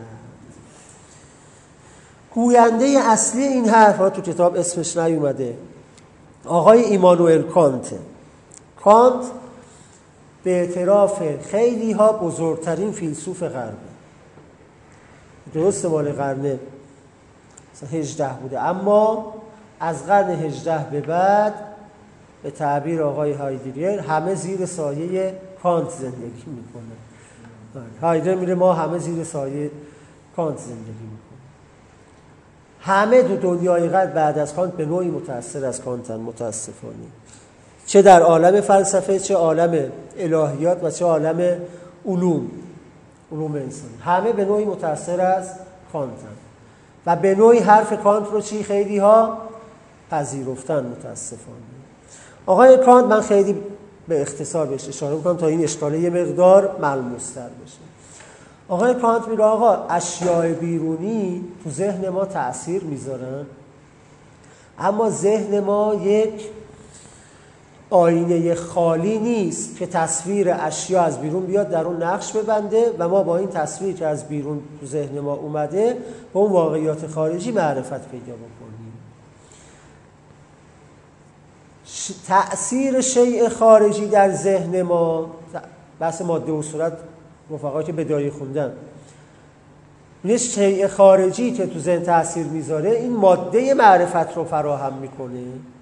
گوینده اصلی این حرف ها تو کتاب اسمش نیومده، آقای ایمانوئل کانت. کانت به اعتراف خیلی ها بزرگترین فیلسوف غربه. درسته مال قرن هجده بوده، اما از قرن هجده به بعد به تعبیر آقای هایدگر همه زیر سایه کانت زندگی میکنه. هایدگر میره ما همه زیر سایه کانت زندگی میکنه. همه دو دنیای غرب بعد از کانت به نوعی متأثر از کانتن، متاسفانه، چه در عالم فلسفه، چه عالم الهیات و چه عالم علوم علوم انسانی، همه به نوعی متأثر از کانتن و به نوعی حرف کانت رو چی خیلی ها پذیرفتن متاسفانه. آقای کانت، من خیلی به اختصار بهش اشاره میکنم تا این اشکاله یه مقدار ملموس‌تر بشه. آقای کانت میگه آقا اشیاء بیرونی تو ذهن ما تأثیر میذارن، اما ذهن ما یک آینه خالی نیست که تصویر اشیا از بیرون بیاد در اون نقش ببنده و ما با این تصویر که از بیرون تو ذهن ما اومده با اون واقعیات خارجی معرفت پیدا بکنیم. ش... تأثیر شیء خارجی در ذهن ما، بحث ماده و صورت رفقایی که بدایی خوندن، یه شیء خارجی که تو ذهن تأثیر میذاره این ماده معرفت رو فراهم میکنه.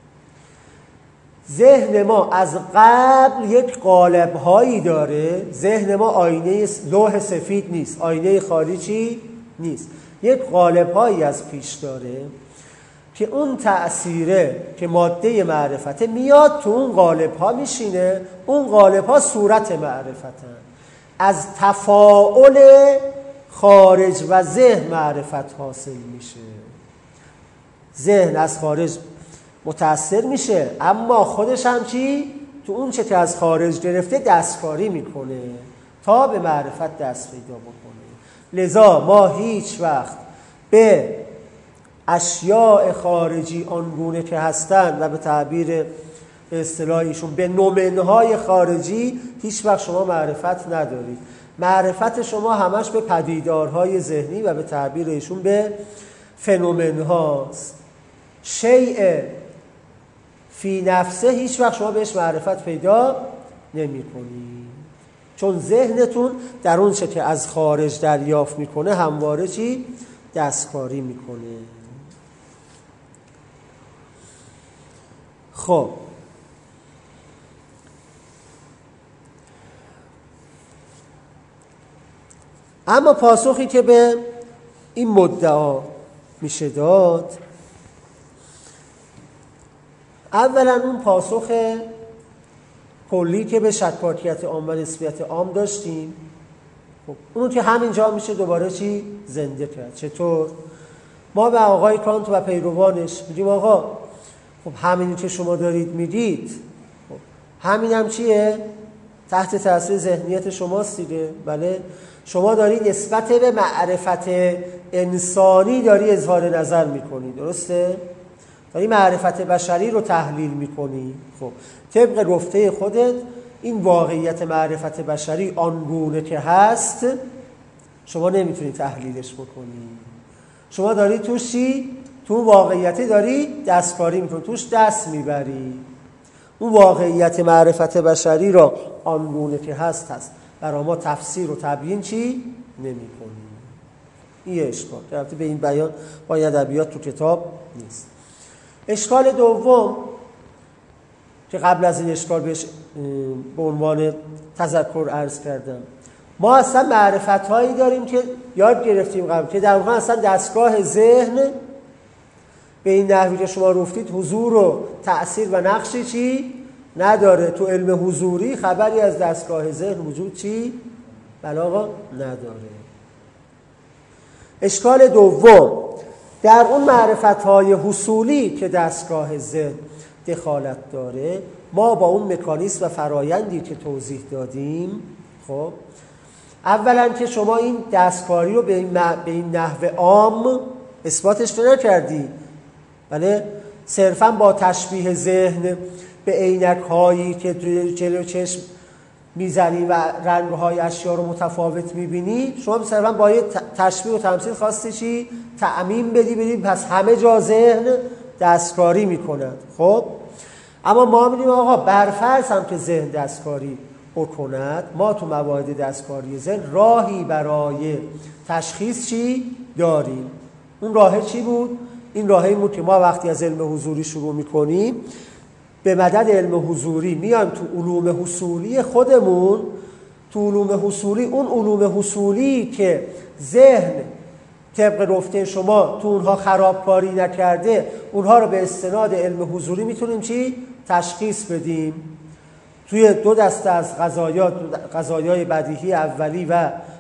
ذهن ما از قبل یک قالب‌هایی داره، ذهن ما آینه لوح سفید نیست، آینه خارجی نیست، یک قالب‌هایی از پیش داره که اون تأثیره که ماده معرفته میاد تو اون قالب‌ها میشینه، اون قالب‌ها صورت معرفتن. از تفاعل خارج و ذهن معرفت حاصل میشه. ذهن از خارج متأثر میشه، اما خودش هم چی؟ تو اون چه که از خارج گرفته دستکاری میکنه تا به معرفت دست پیدا بکنه. لذا ما هیچ وقت به اشیاء خارجی آنگونه که هستن و به تعبیر به اصطلاحیشون به نومنهای خارجی هیچ وقت شما معرفت ندارید. معرفت شما همش به پدیدارهای ذهنی و به تعبیر ایشون به فنومن هاست. شیء فی نفسه هیچ وقت شما بهش معرفت پیدا نمی کنید، چون ذهنتون در اون چه که از خارج دریافت میکنه همواره چی؟ دستکاری میکنه. خب اما پاسخی که به این مدعا میشه داد، اولا اون پاسخ کلی که به شکاکیت عام و نسبیت عام داشتیم، خب اونو که همینجا میشه دوباره چی؟ زنده کرد. چطور؟ ما به آقای کانت و پیروانش میگیم آقا خب همینی که شما دارید میگید، خب همین هم چیه؟ تحت تاثیر ذهنیت شماست دیگه. بله، شما داری نسبت به معرفت انسانی داری اظهار نظر میکنی، درسته؟ داری معرفت بشری رو تحلیل میکنی. خب طبق گفته خودت این واقعیت معرفت بشری آنگونه که هست شما نمیتونی تحلیلش بکنی. شما داری توش چی؟ تو واقعیت داری دستکاری میکنی، توش دست میبری. اون واقعیت معرفت بشری را آنگونه که هست هست برای ما تفسیر و تبیین چی؟ نمی کنیم. این اشکال در رابطه به این بیان با ادبیات تو کتاب نیست. اشکال دوم که قبل از این اشکال بهش به عنوان تذکر عرض کردم، ما اصلا معرفت هایی داریم که یاد گرفتیم قبل که در واقع اصلا دستگاه ذهن به این نحوی که شما گفتید حضور و تأثیر و نقشی چی نداره. تو علم حضوری خبری از دستگاه ذهن وجود چی بله آقا نداره. اشکال دوم، در اون معرفت‌های حصولی که دستگاه ذهن دخالت داره، ما با اون مکانیزم و فرایندی که توضیح دادیم، خب اولا که شما این دستکاری رو به این, به این نحو عام اثباتش نکردی، بله، صرفا با تشبیه ذهن به عینک هایی که توی جلو چشم میزنی و رنگ‌های اشیا رو متفاوت میبینی، شما صرفا با یه تشبیه و تمثیل خواستی چی؟ تعمیم بدی بدی پس همه جا ذهن دستکاری میکند. خب اما ما می‌بینیم آقا برفرض هم که ذهن دستکاری بکند، ما تو مواعید دستکاری ذهن راهی برای تشخیص چی داریم. اون راه چی بود؟ این راهی بود که ما وقتی از علم حضوری شروع میکنیم به مدد علم حضوری میایم تو علوم حصولی خودمون. تو علوم حصولی، اون علوم حصولی که ذهن طبق گفته شما تو اونها خرابکاری نکرده، اونها رو به استناد علم حضوری میتونیم چی؟ تشخیص بدیم. توی دو دسته از قضایا، قضایای بدیهی اولی و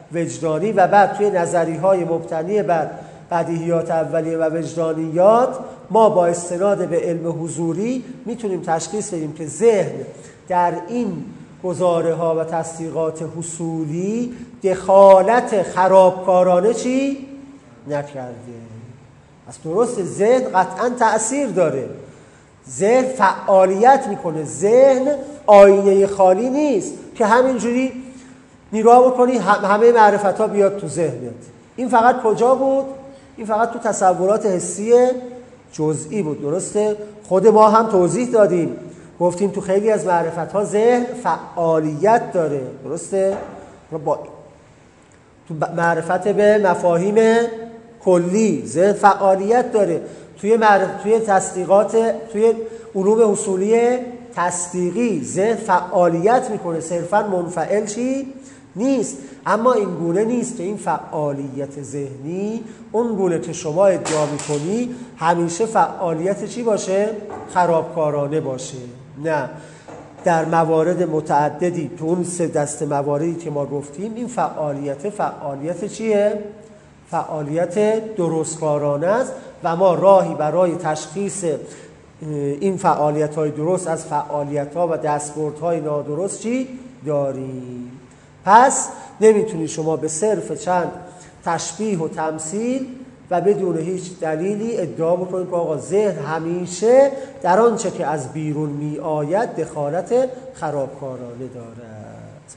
وجدانی و بعد توی نظریهای مبتنی بر بدیهیات اولیه و وجدانیات ما با استناد به علم حضوری میتونیم تشخیص بدیم که ذهن در این گزاره ها و تصدیقات حصولی دخالت خرابکارانه چی؟ نکرده. از درست ذهن قطعا تأثیر داره، ذهن فعالیت میکنه، ذهن آینه خالی نیست که همینجوری نگاه بکنی همه معرفت ها بیاد تو ذهنت. این فقط کجا بود؟ این فقط تو تصورات حسی جزئی بود. درسته؟ خود ما هم توضیح دادیم، گفتیم تو خیلی از معرفت ها ذهن فعالیت داره. درسته؟ با تو معرفت به مفاهیم کلی ذهن فعالیت داره. توی معرفت توی تصدیقات توی علوم حصولی تصدیقی ذهن فعالیت میکنه، صرفا منفعل چی نیست. اما این گونه نیست که این فعالیت ذهنی اون گونه که شما ادعا میکنی همیشه فعالیت چی باشه؟ خرابکارانه باشه. نه، در موارد متعددی تو اون سه دست مواردی که ما گفتیم این فعالیت فعالیت چیه؟ فعالیت درستکارانه است و ما راهی برای تشخیص این فعالیت‌های درست از فعالیت‌ها و دستبردهای نادرست چی داریم. پس نمیتونی شما به صرف چند تشبیه و تمثیل و بدون هیچ دلیلی ادعا بکنید که آقا ذهن همیشه در آنچه که از بیرون می آید دخالت خرابکارانه دارد.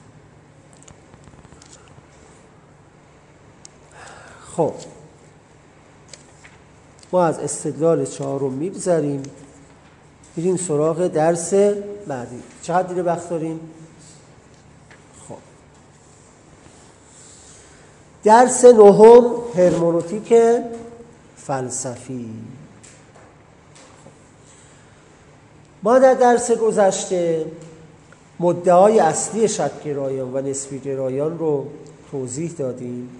خب ما از استدلال چهارم می‌گذریم، میریم سراغ درس بعدی. چقدر دیگه وقت داریم؟ خب درس نهم هرمنوتیک فلسفی. ما در درس گذشته مدعای اصلی شک‌گرایان و نسبی‌گرایان رو توضیح دادیم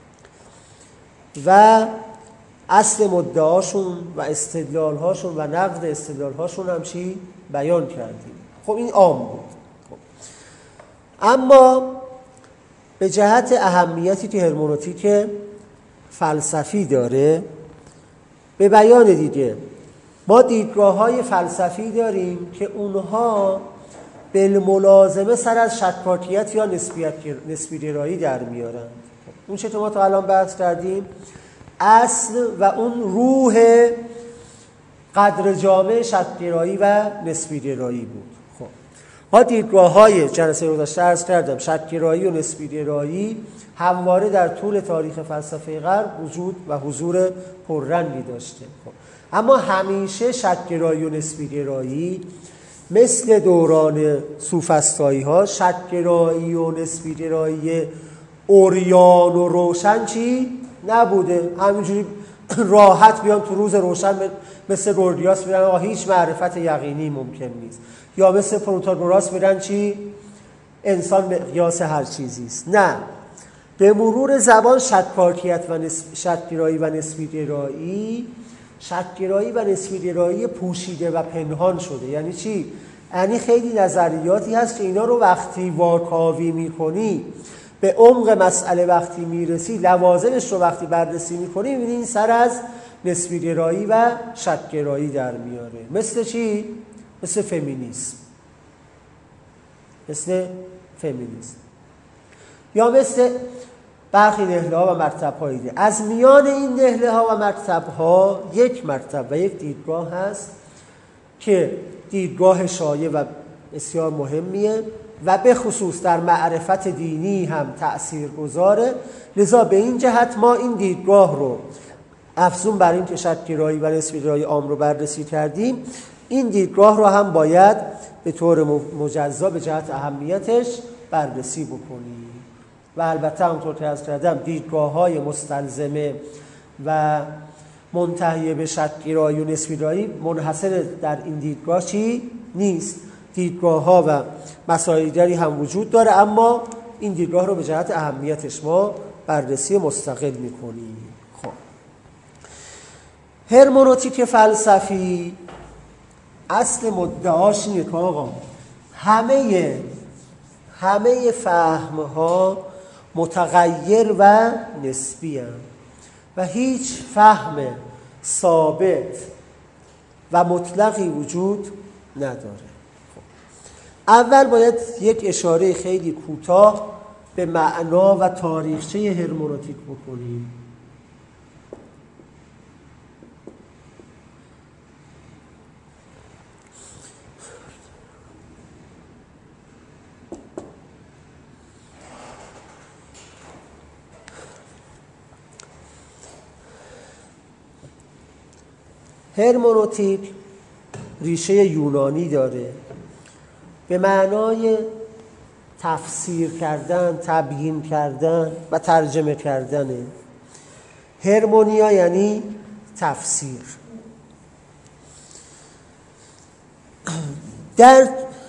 و اصل مدعاشون و استدلال‌هاشون و نقد استدلال‌هاشون هم چی بیان کردیم. خب این عام بود. خب. اما به جهت اهمیتی که هرمنوتیک فلسفی داره به بیان دیگه ما دیدگاه‌های فلسفی داریم که اونها بالملازمه سر از شکاکیت یا نسبیت نسبی‌گرایی در میارن. اون چه که ما تا الان بحث کردیم اصل و اون روح قدر جامع شک‌گرایی و نسبی‌گرایی بود. خب ما دیدگاه‌های جلسه گذشته عرض کردم شک‌گرایی و نسبی‌گرایی همواره در طول تاریخ فلسفه غرب وجود و حضور پررنگی داشته. خب اما همیشه شک‌گرایی و نسبی‌گرایی مثل دوران سوفسطایی ها شک‌گرایی و نسبی‌گرایی اوریان و روشن چی نبوده. همینجوری راحت بیان تو روز روشن مثل گوردیاس میرن آقا هیچ معرفت یقینی ممکن نیست، یا مثل پروتاگوراس میرن چی انسان مقیاس هر چیزی است. نه، به مرور زبان شکاکیت و نسب... شک‌گرایی و نسبی‌گرایی شک‌گرایی و نسبی‌گرایی پوشیده و پنهان شده. یعنی چی؟ یعنی خیلی نظریاتی هست که اینا رو وقتی واکاوی میکنی به عمق مسئله وقتی میرسی لوازمش رو وقتی بررسی میکنی میبینی این سر از نسبی‌گرایی و شک‌گرایی در میاره. مثل چی؟ مثل فمینیسم مثل فمینیسم یا مثل برخی نهله ها و مرتب های دیگه. از میان این نهله ها و مرتب ها یک مرتب و یک دیدگاه هست که دیدگاه شایع و بسیار مهمیه و به خصوص در معرفت دینی هم تأثیر گذاره. لذا به این جهت ما این دیدگاه رو افزون بر این که شک‌گرایی و نسبی‌گرایی عام رو بررسی کردیم، این دیدگاه رو هم باید به طور مجزا به جهت اهمیتش بررسی بکنیم. و البته همونطور که عرض کردم دیدگاه‌های مستلزمه و منتهی به شک‌گرایی و نسبی‌گرایی منحصر در این دیدگاه چی نیست. دیدگاه‌ها و مسائل دیگری هم وجود داره، اما این دیدگاه رو به جهت اهمیتش ما بررسی مستقل می‌کنیم. خب هرمنوتیک فلسفی اصل مدعاش اینه که آقا همه همه فهم‌ها متغیر و نسبی هم و هیچ فهم ثابت و مطلقی وجود نداره. اول باید یک اشاره خیلی کوتاه به معنا و تاریخچه هرمنوتیک بکنیم. هرمنوتیک ریشه یونانی داره به معنای تفسیر کردن، تبیین کردن و ترجمه کردنه. هرمونیا یعنی تفسیر. در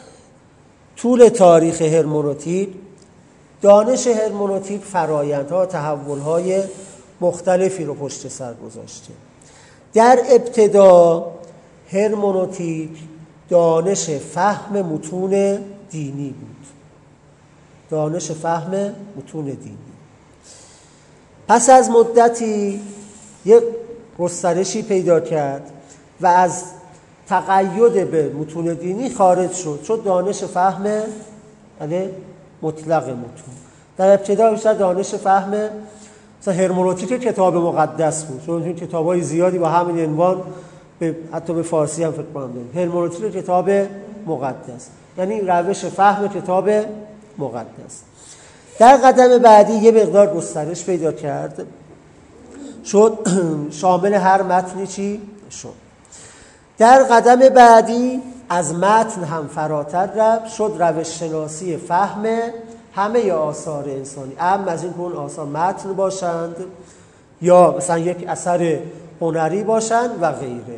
طول تاریخ هرمنوتیک دانش هرمنوتیک فرایندها، تحولهای مختلفی رو پشت سر گذاشته. در ابتدا هرمنوتیک دانش فهم متون دینی بود. دانش فهم متون دینی. پس از مدتی یک گسترشی پیدا کرد و از تقید به متون دینی خارج شد. شد دانش فهم یعنی مطلق متون. در ابتدا بیشتر دانش فهم مثلا هرمنوتیک کتاب مقدس بود، چون این کتاب‌های زیادی با همین عنوان به حتی به فارسی هم فکر کنم داریم. هرمنوتیک کتاب مقدس یعنی روش فهم کتاب مقدس. در قدم بعدی یه مقدار گسترش پیدا کرد، شد شامل هر متنی چی شد. در قدم بعدی از متن هم فراتر رفت، شد روش شناسی فهم همه آثار انسانی، اما از این که اون آثار متن باشند یا مثلا یک اثر هنری باشند و غیره.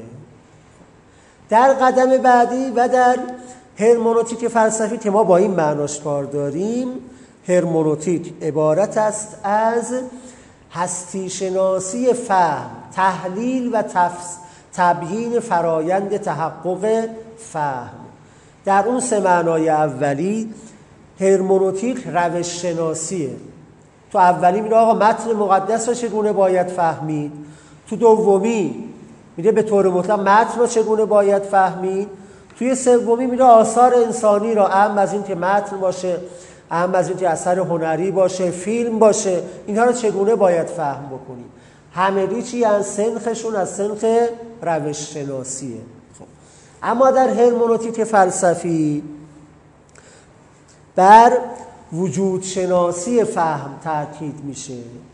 در قدم بعدی و در هرمنوتیک فلسفی که ما با این معناش کار داریم، هرمنوتیک عبارت است از هستی شناسی فهم، تحلیل و تفس... تبیین فرایند تحقق فهم. در اون سه معنای اولی هرمنوتیک روش شناسیه. تو اولی میگه آقا متن مقدس رو چگونه باید فهمید، تو دومی میگه به طور مطلق متن رو چگونه باید فهمید، توی سومی میگه آثار انسانی را اهم از این که متن باشه، اهم از این که اثر هنری باشه، فیلم باشه، اینها رو چگونه باید فهم بکنیم. همه چی از سنخشون از سنخ روش شناسیه. خب. اما در هرمنوتیک فلسفی بر وجود شناسی فهم تاکید میشه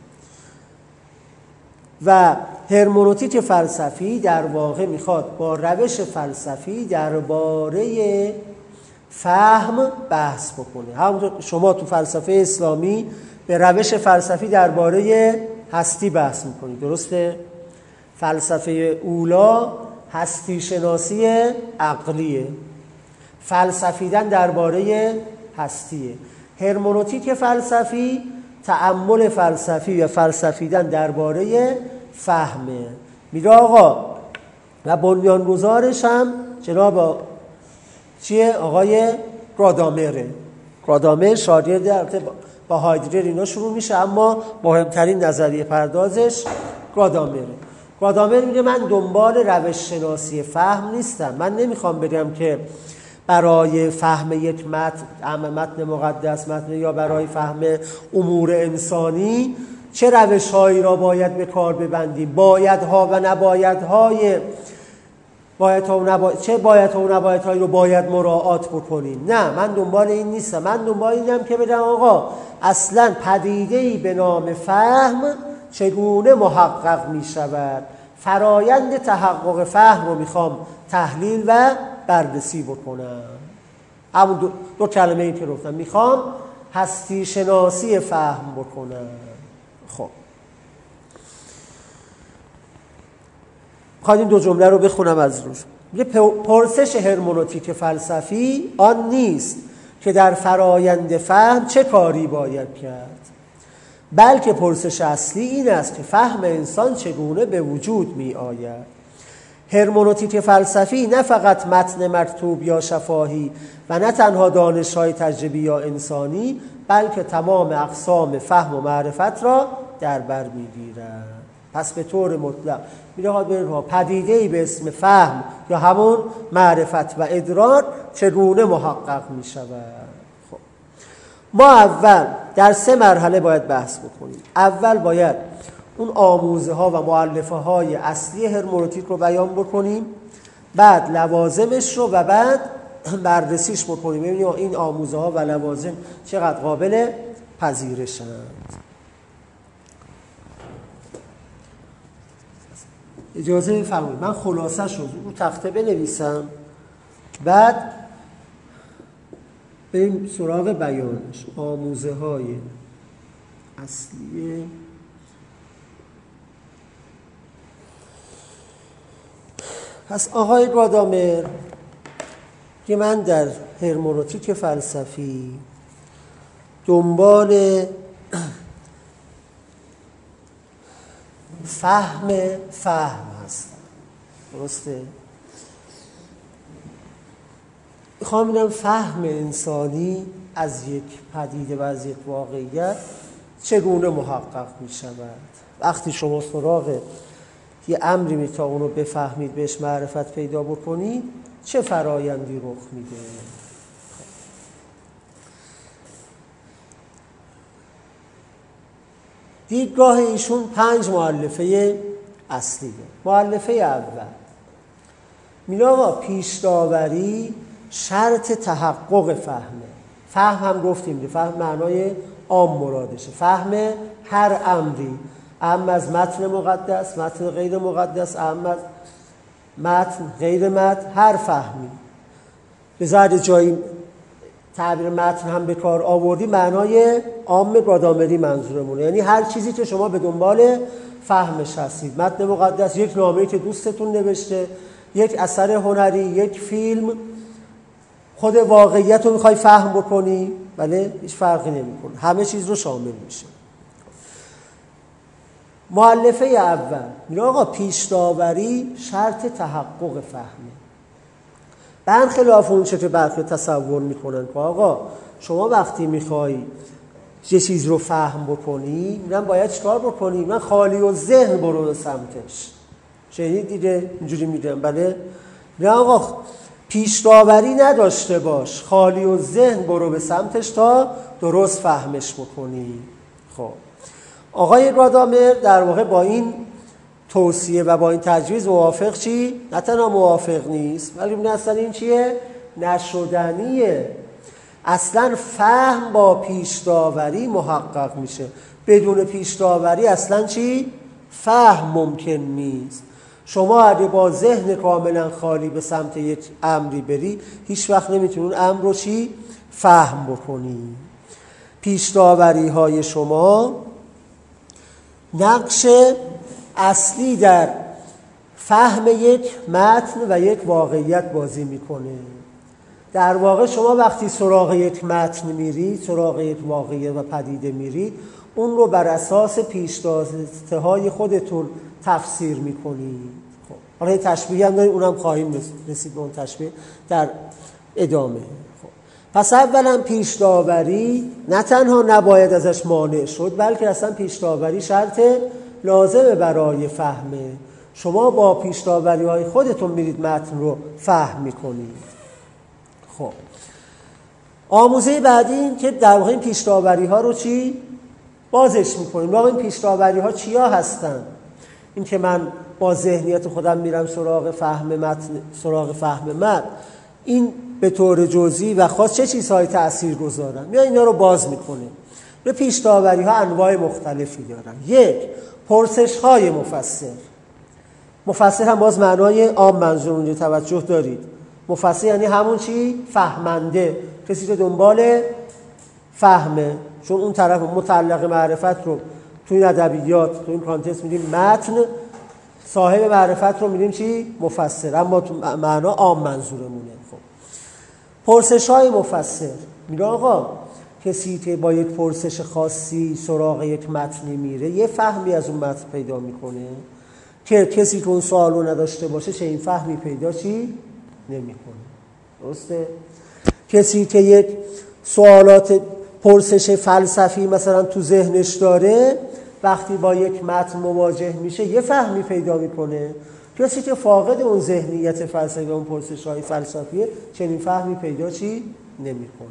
و هرمنوتیک فلسفی در واقع میخواد با روش فلسفی درباره فهم بحث بکنه. همونطور شما تو فلسفه اسلامی به روش فلسفی درباره هستی بحث میکنید، درسته؟ فلسفه اولا هستی شناسی عقلیه، فلسفیدن درباره هستیه. هرمنوتیک فلسفی تأمل فلسفی و فلسفیدن درباره فهمه. میگه آقا و بنیانگذارش هم جناب چیه؟ آقای گادامره. گادامر شاگرد با هایدگر اینا شروع میشه، اما مهمترین نظریه پردازش گادامره. گادامر میگه من دنبال روش شناسی فهم نیستم. من نمیخوام بگم که برای فهم یک متن، متن مقدس متن یا برای فهم امور انسانی چه روش‌هایی را باید به کار ببندیم، بایدها و نبایدهای بایدها و نباید چه بایدها و نبایدهایی رو باید مراعات بکنیم. نه، من دنبال این نیستم. من دنبال اینم که بگم آقا اصلاً پدیده‌ای به نام فهم چگونه محقق می شود، فرایند تحقق فهم رو میخوام تحلیل و بررسی بکنم. همون دو, دو کلمه این که گفتم، میخوام هستی شناسی فهم بکنم. خب میخوام این دو جمله رو بخونم از روش. یه پرسش هرمنوتیک فلسفی آن نیست که در فرایند فهم چه کاری باید کرد، بلکه پرسش اصلی این است که فهم انسان چگونه به وجود می آید. هرمنوتیک فلسفی نه فقط متن مکتوب یا شفاهی و نه تنها دانش‌های تجربی یا انسانی، بلکه تمام اقسام فهم و معرفت را در بر می‌گیرد. پس به طور مطلق می‌خواد بگه پدیده‌ای به اسم فهم یا همون معرفت و ادراک چگونه محقق می‌شود. خب ما اول در سه مرحله باید بحث بکنیم. اول باید اون آموزه ها و مؤلفه های اصلی هرمنوتیک رو بیان بکنیم، بعد لوازمش رو و بعد بررسیش بکنیم ببینیم این آموزه ها و لوازم چقدر قابل پذیرشند. اجازه بفرمایید من خلاصه‌اش رو رو تخته بنویسم، بعد بریم سراغ بیانش. آموزه های اصلی پس آقای گادامر که من در هرمنوتیک فلسفی دنبال فهم فهم هستم، درسته؟ میخوام ببینم فهم انسانی از یک پدیده و از یک واقعیت چگونه محقق میشود. وقتی شما سراغ یه امری می تا اونو بفهمید بهش معرفت پیدا بکنید چه فرایندی رخ میده. دیدگاه ایشون پنج مؤلفه اصلی ده. مؤلفه اول میگه آقا پیش داوری شرط تحقق فهمه. فهم هم گفتیم، فهم معنای عام مرادشه، فهم هر امری، اهم از متن مقدس، متن غیر مقدس، اهم از متن غیر متن، هر فهمی. به زاد جایی تعبیر متن هم به کار آوردی، معنای عام گادامری منظورمونه، یعنی هر چیزی که شما به دنبال فهمش هستید. متن مقدس یک نامه‌ای که دوستتون نوشته، یک اثر هنری، یک فیلم، خود واقعیت رو میخوای فهم بکنی، بله هیچ فرقی نمیکنه، همه چیز رو شامل میشه. مؤلفه اول میگه آقا پیش داوری شرط تحقق فهمه. برخلاف اون چه که برخی تصور میکنن که آقا شما وقتی میخوای یه چیز رو فهم بکنی من باید چکار بکنی؟ من خالی و ذهن برو به سمتش. شنید دیگه اینجوری میگم، بله؟ نه آقا پیش داوری نداشته باش، خالی و ذهن برو به سمتش تا درست فهمش بکنی. خب آقای گادامر در واقع با این توصیه و با این تجویز موافق چی؟ نه تنها موافق نیست ولی این اصلا این چیه؟ نشدنیه. اصلا فهم با پیش داوری محقق میشه، بدون پیش داوری اصلا چی؟ فهم ممکن نیست. شما اگه با ذهن کاملا خالی به سمت یک امری بری هیچ وقت نمیتونی اون امر رو چی؟ فهم بکنی. پیش داوری های شما نقش اصلی در فهم یک متن و یک واقعیت بازی میکنه. در واقع شما وقتی سراغ یک متن میری، سراغ یک واقعیت و پدیده میری، اون رو بر اساس پیش داشته های خودتون تفسیر میکنید. خب حالا تشبیه هم داریم، اونم خواهیم رسید به اون تشبیه در ادامه. خب پس اولا پیش داوری نه تنها نباید ازش مانع شد، بلکه اصلا پیش داوری شرط لازمه برای فهمه. شما با پیش داوری های خودتون میرید متن رو فهم میکنید. خب آموزه بعدی این که در واقع این پیش داوری ها رو چی؟ بازش میکنیم. واقعا این پیش داوری ها چیا هستن؟ این که من با ذهنیت خودم میرم سراغ فهم متن، سراغ فهم متن، این به طور جزئی و خاص چه چیزهای تأثیر گذارن؟ یا اینا رو باز میکنه. به پیش داوری ها انواع مختلفی دارن. یک، پرسش های مفسر. مفسر هم باز معنای عام منظور اونجا توجه دارید. مفسر یعنی همون چی؟ فهمنده، کسی که دنبال فهمه. چون اون طرف متعلق معرفت رو توی ادبیات توی این کانتکست میگیم متن، صاحب معرفت رو میگیم چی؟ مفسر، اما تو معنا عام منظورمونه. خب پرسش های مفسر میگه آقا کسی که با یک پرسش خاصی سراغ یک متنی میره یه فهمی از اون متن پیدا میکنه، که کسی که اون سوال رو نداشته باشه چه این فهمی پیدا چی نمیکنه. درسته؟ کسی که یک سوالات پرسش فلسفی مثلا تو ذهنش داره وقتی با یک متن مواجه میشه یه فهمی پیدا میکنه. کسی که فاقد اون ذهنیت فلسفی و اون پرسش‌های فلسفیه چنین فهمی پیدا چی نمیکنه.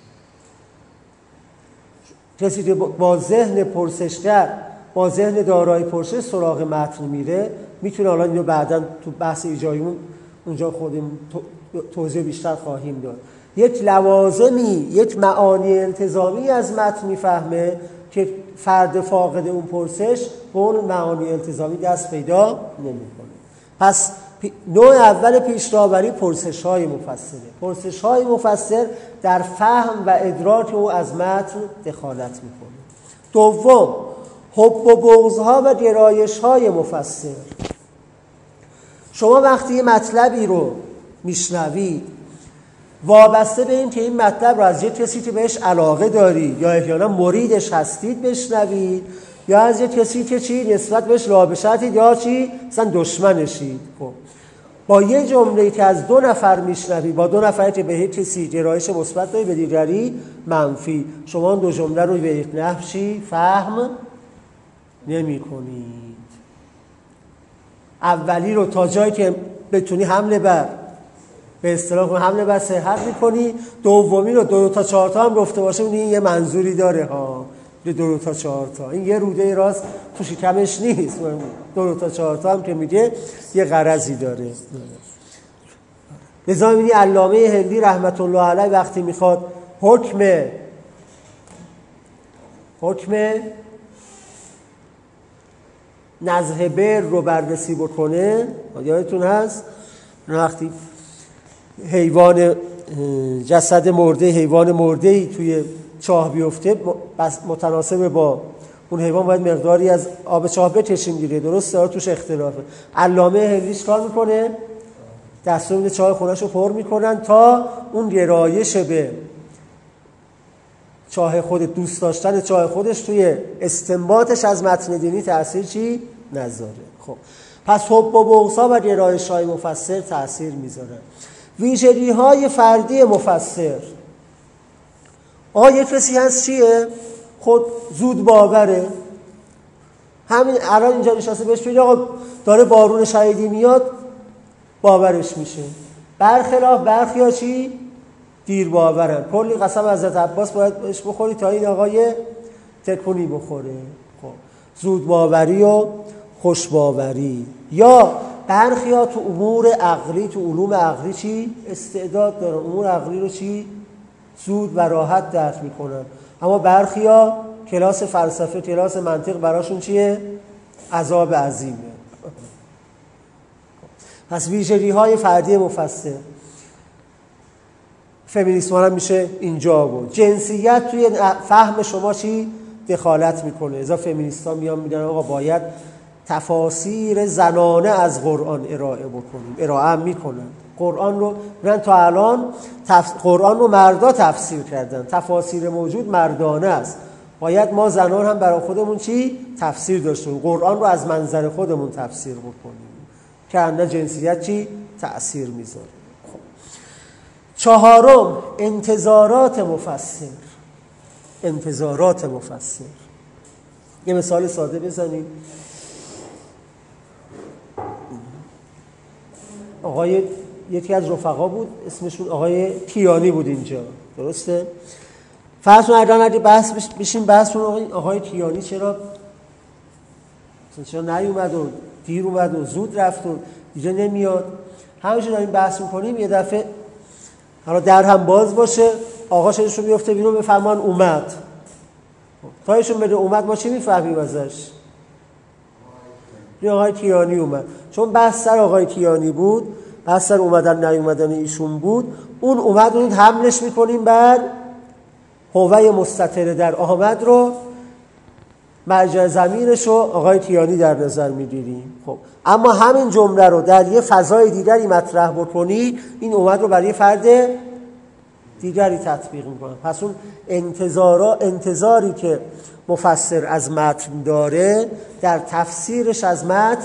کسی که با ذهن پرسشگر با ذهن دارای پرسش سراغ متن میره میتونه، حالا اینو بعداً تو بحث ایجاییمون اونجا خودمون توضیح بیشتر خواهیم داد، یک لوازمی یک معانی التزامی از متن میفهمه که فرد فاقد اون پرسش به اون معانی التزامی دست پیدا نمیکنه. پس نوع اول پیش‌داوری پرسش‌های مفسره. پرسش‌های مفسر در فهم و ادراک او از متن دخالت میکنه. دوم، حب و بغض‌ها و گرایش‌های مفسر. شما وقتی یه مطلبی رو میشنوید وابسته به این که این مطلب رو از یک کسی که بهش علاقه داری یا احیانا مریدش هستید بشنوید یا از یک کسی که چی نسبت بهش رابطه‌اید یا چی مثلا دشمنشید. خب با یه جمله‌ای که از دو نفر میشنوید، با دو نفری که به یک کسی گرایش مثبت داری به دیگری منفی، شما دو جمله رو به یک نحوی فهم نمی‌کنید. اولی رو تا جایی که بتونی حمله بر به اصطلاح حمله بر صحت می‌کنی، دومی رو دو تا چهار تا هم گفته باشه این یه منظوری داره ها، دو, دو تا چهار تا این یه روده راست تو شکمش نیست، دو تا چهار تا هم که میگه یه غرضی داره. لذا می‌بینی علامه هندی رحمت الله علیه وقتی میخواد حکم حکم نزح بر رو بررسی بکنه، یادتون هست وقتی حیوان جسد مرده حیوان مرده‌ای توی چاه بیفته متناسب با اون حیوان باید مقداری از آب چاه بکشیم دیگه، درسته؟ توش اختلافه. علامه هندی کار میکنه دستور میده چاه خونه‌شو پر میکنن تا اون گرایش به چاه خود دوست داشتن چاه خودش توی استنباطش از متن دینی تأثیر چی نذاره. خب پس حب و بغض‌ها و گرایش‌های مفسر تأثیر میذارن. ویژگی‌های فردی مفسر، آقا یک کسی هست چیه؟ خود زود باوره، همین الان اینجا نشسته بهش بگید آقا داره بارون شدیدی میاد باورش میشه. برخلاف برخیا چی؟ دیر باورن. کلی قسم حضرت عباس باید بهش بخوری تا این آقای تکونی بخوره. خب زود باوری و خوش باوری. یا برخیا تو امور عقلی تو علوم عقلی چی؟ استعداد دارن، امور عقلی رو چی؟ زود و راحت درک میکنن. اما برخیا کلاس فلسفه کلاس منطق براشون چیه؟ عذاب عظیمه. پس ویژگی‌های فردی مفسر فمینیسم هم میشه اینجا بود. جنسیت توی فهم شما چی؟ دخالت میکنه. ازا فمینیست‌ها میان میگن آقا باید تفاسیر زنانه از قرآن ارائه بکنیم، ارائه هم میکنن. قرآن رو میگن تا الان تف... قرآن رو مردا تفسیر کردن، تفاسیر موجود مردانه است، باید ما زنان هم برای خودمون چی؟ تفسیر داشتیم، قرآن رو از منظر خودمون تفسیر بکنیم که اندر جنسیت چی؟ تأثیر میذاره. خب. چهارم، انتظارات مفسر. انتظارات مفسر یه مثال ساده بزنیم. آقای یکی از رفقا بود اسمشون آقای کیانی بود اینجا، درسته؟ فرض کنید الان اگه بحث بشیم بحث کنیم آقای کیانی چرا چرا نیومد و دیر اومد و زود رفت و دیگه نمیاد. همینجور داریم بحث میکنیم یه دفعه حالا در هم باز باشه آقا شدشون بیفته بیرون بفرمان اومد. تایشون بده اومد ما چی میفهمیم ازش؟ این آقای کیانی اومد. چون بحث سر آقای کیانی بود، بحث سر اومدن نیومدن ایشون بود، اون اومد اون حملش میکنیم بر هوای مستتر در آمد رو مرجع ضمیرش رو آقای کیانی در نظر میگیریم. خب اما همین جمله رو در یه فضای دیگری مطرح بکنی این اومد رو برای فرد دیگری تطبیق میکنه. پس اون انتظارا انتظاری که مفسر از متن داره در تفسیرش از متن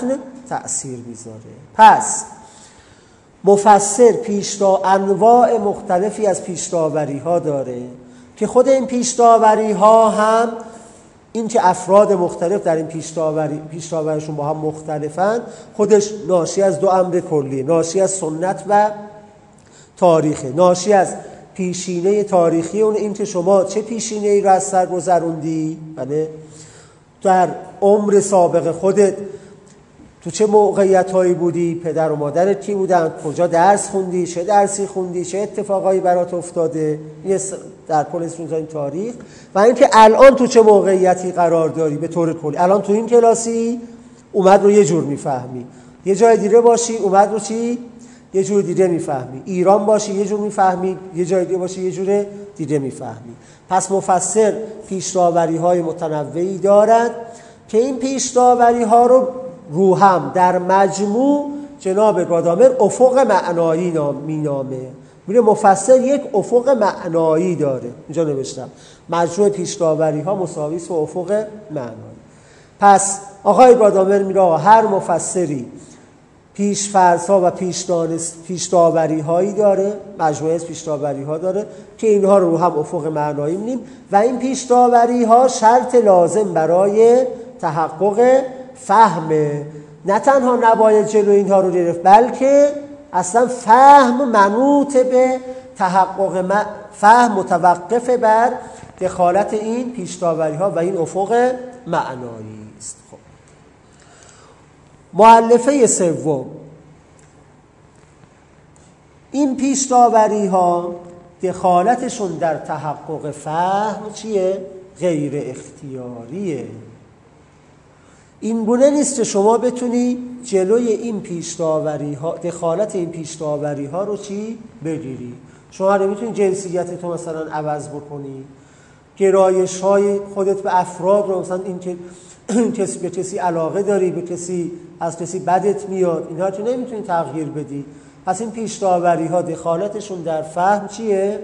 تأثیر میذاره. پس مفسر پیشتا انواع مختلفی از پیش‌داوری ها داره که خود این پیش‌داوری ها هم این که افراد مختلف در این پیش‌داوری پیش‌داوریشون با هم مختلفن، خودش ناشی از دو امر کلی، ناشی از سنت و تاریخه، ناشی از پیشینه تاریخی اون، این که شما چه پیشینه ای رو از سر گذروندی، بله، در عمر سابق خودت تو چه موقعیت هایی بودی، پدر و مادرت کی بودن، کجا درس خوندی، چه درسی خوندی، چه اتفاقایی برات افتاده، این در کل اسم این تاریخ. و اینکه الان تو چه موقعیتی قرار داری به طور کلی، الان تو این کلاسی اومد رو یه جور میفهمی، یه جای دیگه باشی اومد رو چی یه جور دیگه میفهمی، ایران باشی یه جور میفهمی، یه جای دیگه باشی یه جور دیگه میفهمی. پس مفسر پیش‌داوری های متنوعی دارد که این پیش‌داوری ها رو رو هم در مجموع جناب گادامر افق معنایی نام مینامه. میره مفسر یک افق معنایی داره، اینجا نوشتم مجموع پیش‌داوری ها مساوی است با افق معنایی. پس آقای گادامر میره آقا هر مفسری پیش‌فرض‌ها و پیش‌دانست پیش‌داوری هایی داره، مجموعه از پیش‌داوری ها داره که اینها رو رو هم افق معنایی می‌بینیم و این پیش‌داوری ها شرط لازم برای تحقق فهمه. نه تنها نباید جلو اینها رو گرفت، بلکه اصلا فهم منوط به تحقق فهم متوقف بر دخالت این پیش‌داوری ها و این افق معنایی است. خب مؤلفه سوم، این پیش‌داوری ها دخالتشون در تحقق فهم چیه؟ غیر اختیاریه. این گونه نیست که شما بتونی جلوی این پیش‌داوری ها، دخالت این پیش‌داوری ها رو چی بگیری. شما نمیتونی جنسیت تو مثلا عوض بکنی، گرایش های خودت به افراد رو، مثلا این که کسی به کسی علاقه داری، به کسی از کسی بدت میاد، اینها تو نمیتونی تغییر بدی. پس این پیش‌داوری ها دخالتشون در فهم چیه؟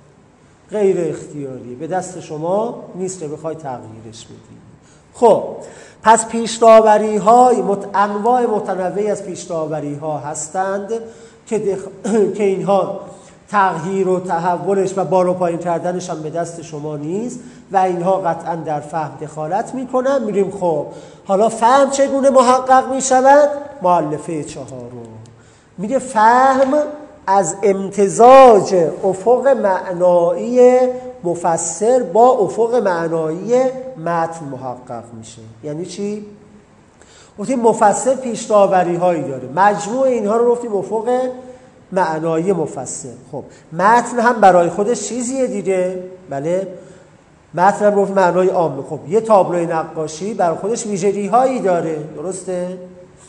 غیر اختیاریه، به دست شما نیست که بخوای تغییرش بدی. خب پس پیش‌داوری های مت... انواع متنوعی از پیش‌داوری ها هستند که, دخ... که اینها تغییر و تحولش و بالا پایین کردنش هم به دست شما نیست و اینها قطعا در فهم دخالت میکنن. میریم خب حالا فهم چگونه محقق میشود؟ مؤلفه چهارم میگه فهم از امتزاج افق معنایی مفسر با افق معنایی متن محقق میشه. یعنی چی؟ گفتیم مفسر پیش‌داوری هایی داره، مجموع اینها رو گفتیم افق معنایی مفسر. خب متن هم برای خودش چیزیه دیگه، بله، متن هم گفت معنای عامه. خب یه تابلوی نقاشی برای خودش ویژگی هایی داره، درسته؟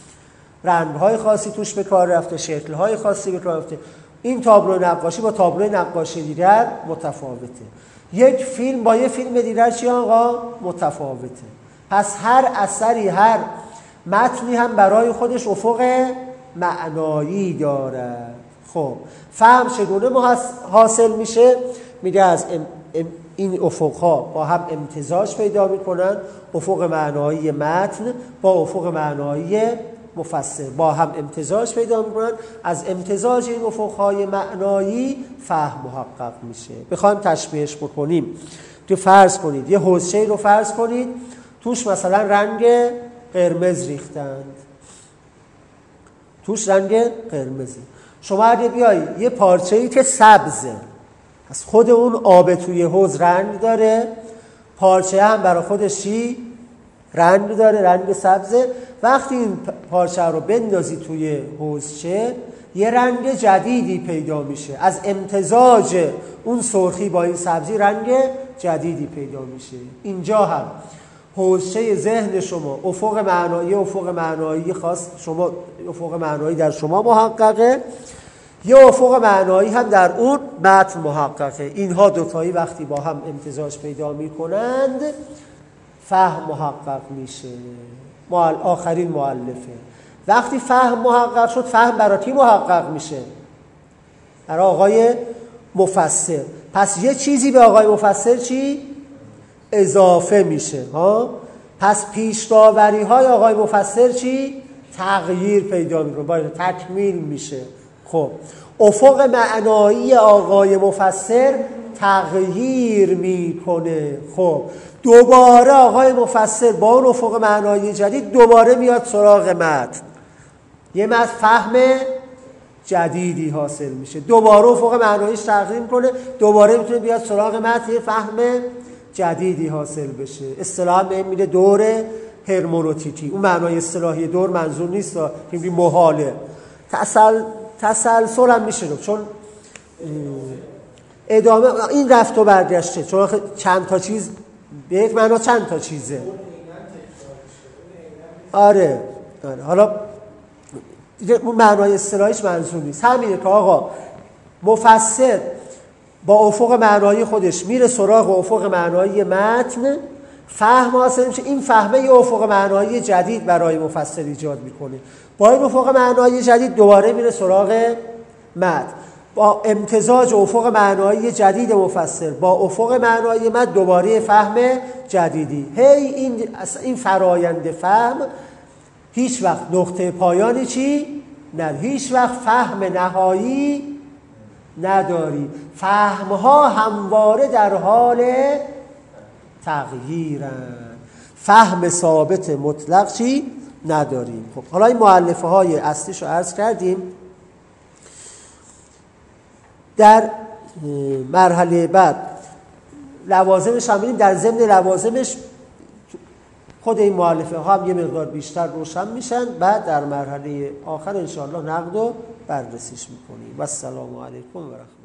رنگ های خاصی توش به کار رفته، شکل های خاصی به کار رفته. این تابلو نقاشی با تابلو نقاشی دیگر متفاوته، یک فیلم با یه فیلم دیگر چی آقا؟ متفاوته. پس هر اثری، هر متنی هم برای خودش افق معنایی دارد. خب فهم چگونه حاصل میشه؟ میگه از ام ام این افقها با هم امتزاج پیدا میکنن، افق معنایی متن با افق معنایی مفسر با هم امتزاج پیدا میکنن، از امتزاج این افقهای معنایی فهم محقق میشه. بخوایم تشبیهش بکنیم که فرض کنید یه حوضچه‌ای رو فرض کنید توش مثلا رنگ قرمز ریختند، توش رنگ قرمزه. شما اگه بیایی یه پارچه‌ای که سبزه، از خود اون آب توی حوض رنگ داره، پارچه هم برای خودش چی؟ رنگ داره، رنگ سبزه. وقتی این پارچه رو بندازی توی حوضچه یه رنگ جدیدی پیدا میشه، از امتزاج اون سرخی با این سبزی رنگ جدیدی پیدا میشه. اینجا هم حوضچه ذهن شما افق معنایی افق معنایی خاص شما افق معنایی در شما محققه، یه افق معنایی هم در اون متن محققه. اینها دوتایی وقتی با هم امتزاج پیدا میکنند فهم محقق میشه. معل... آخرین مؤلفه. وقتی فهم محقق شد، فهم برای کی محقق میشه؟ برای آقای مفسر. پس یه چیزی به آقای مفسر چی؟ اضافه میشه ها. پس پیش‌داوری های آقای مفسر چی؟ تغییر پیدا میکنه، باید تکمیل میشه. خب افق معنایی آقای مفسر تغییر میکنه. خب دوباره آقای مفسر با اون افق معنایی جدید دوباره میاد سراغ متن، یه متن فهم جدیدی حاصل میشه، دوباره افق معناییش تغییر میکنه، دوباره میتونه بیاد سراغ متن، یه فهم جدیدی حاصل بشه. اصطلاحاً به این میگه دور هرمنوتیکی. اون معنای اصطلاحی دور منظور نیست، این محاله. تسل تسلسل هم میشه، چون ادامه این رفت و برگشته، چون چند تا چیز به یک معنا چند تا چیزه. آره آره حالا اون معنای اصطلاحیش منظور نیست. همینه که آقا مفسر با افق معنایی خودش میره سراغ افق معنایی متن، فهم حاصل میشه، این فهمه یه افق معنایی جدید برای مفسر ایجاد میکنه، با این افق معنایی جدید دوباره میره سراغ متن، با امتزاج افق معنایی جدید مفسر با افق معنایی متن دوباره فهم جدیدی. هی این این فرایند فهم هیچ وقت نقطه پایانی چی؟ نه، هیچ وقت فهم نهایی نداری. فهمها همواره در حال تغییرن، فهم ثابت مطلق چی؟ نداریم. خب حالا این مؤلفه های اصلیش رو عرض کردیم. در مرحله بعد لوازمش هم بینیم، در ضمن لوازمش خود این مؤلفه ها هم یه مقدار بیشتر روشن میشن. بعد در مرحله آخر انشاءالله نقد و بررسیش میکنیم. و السلام علیکم و رحمت الله.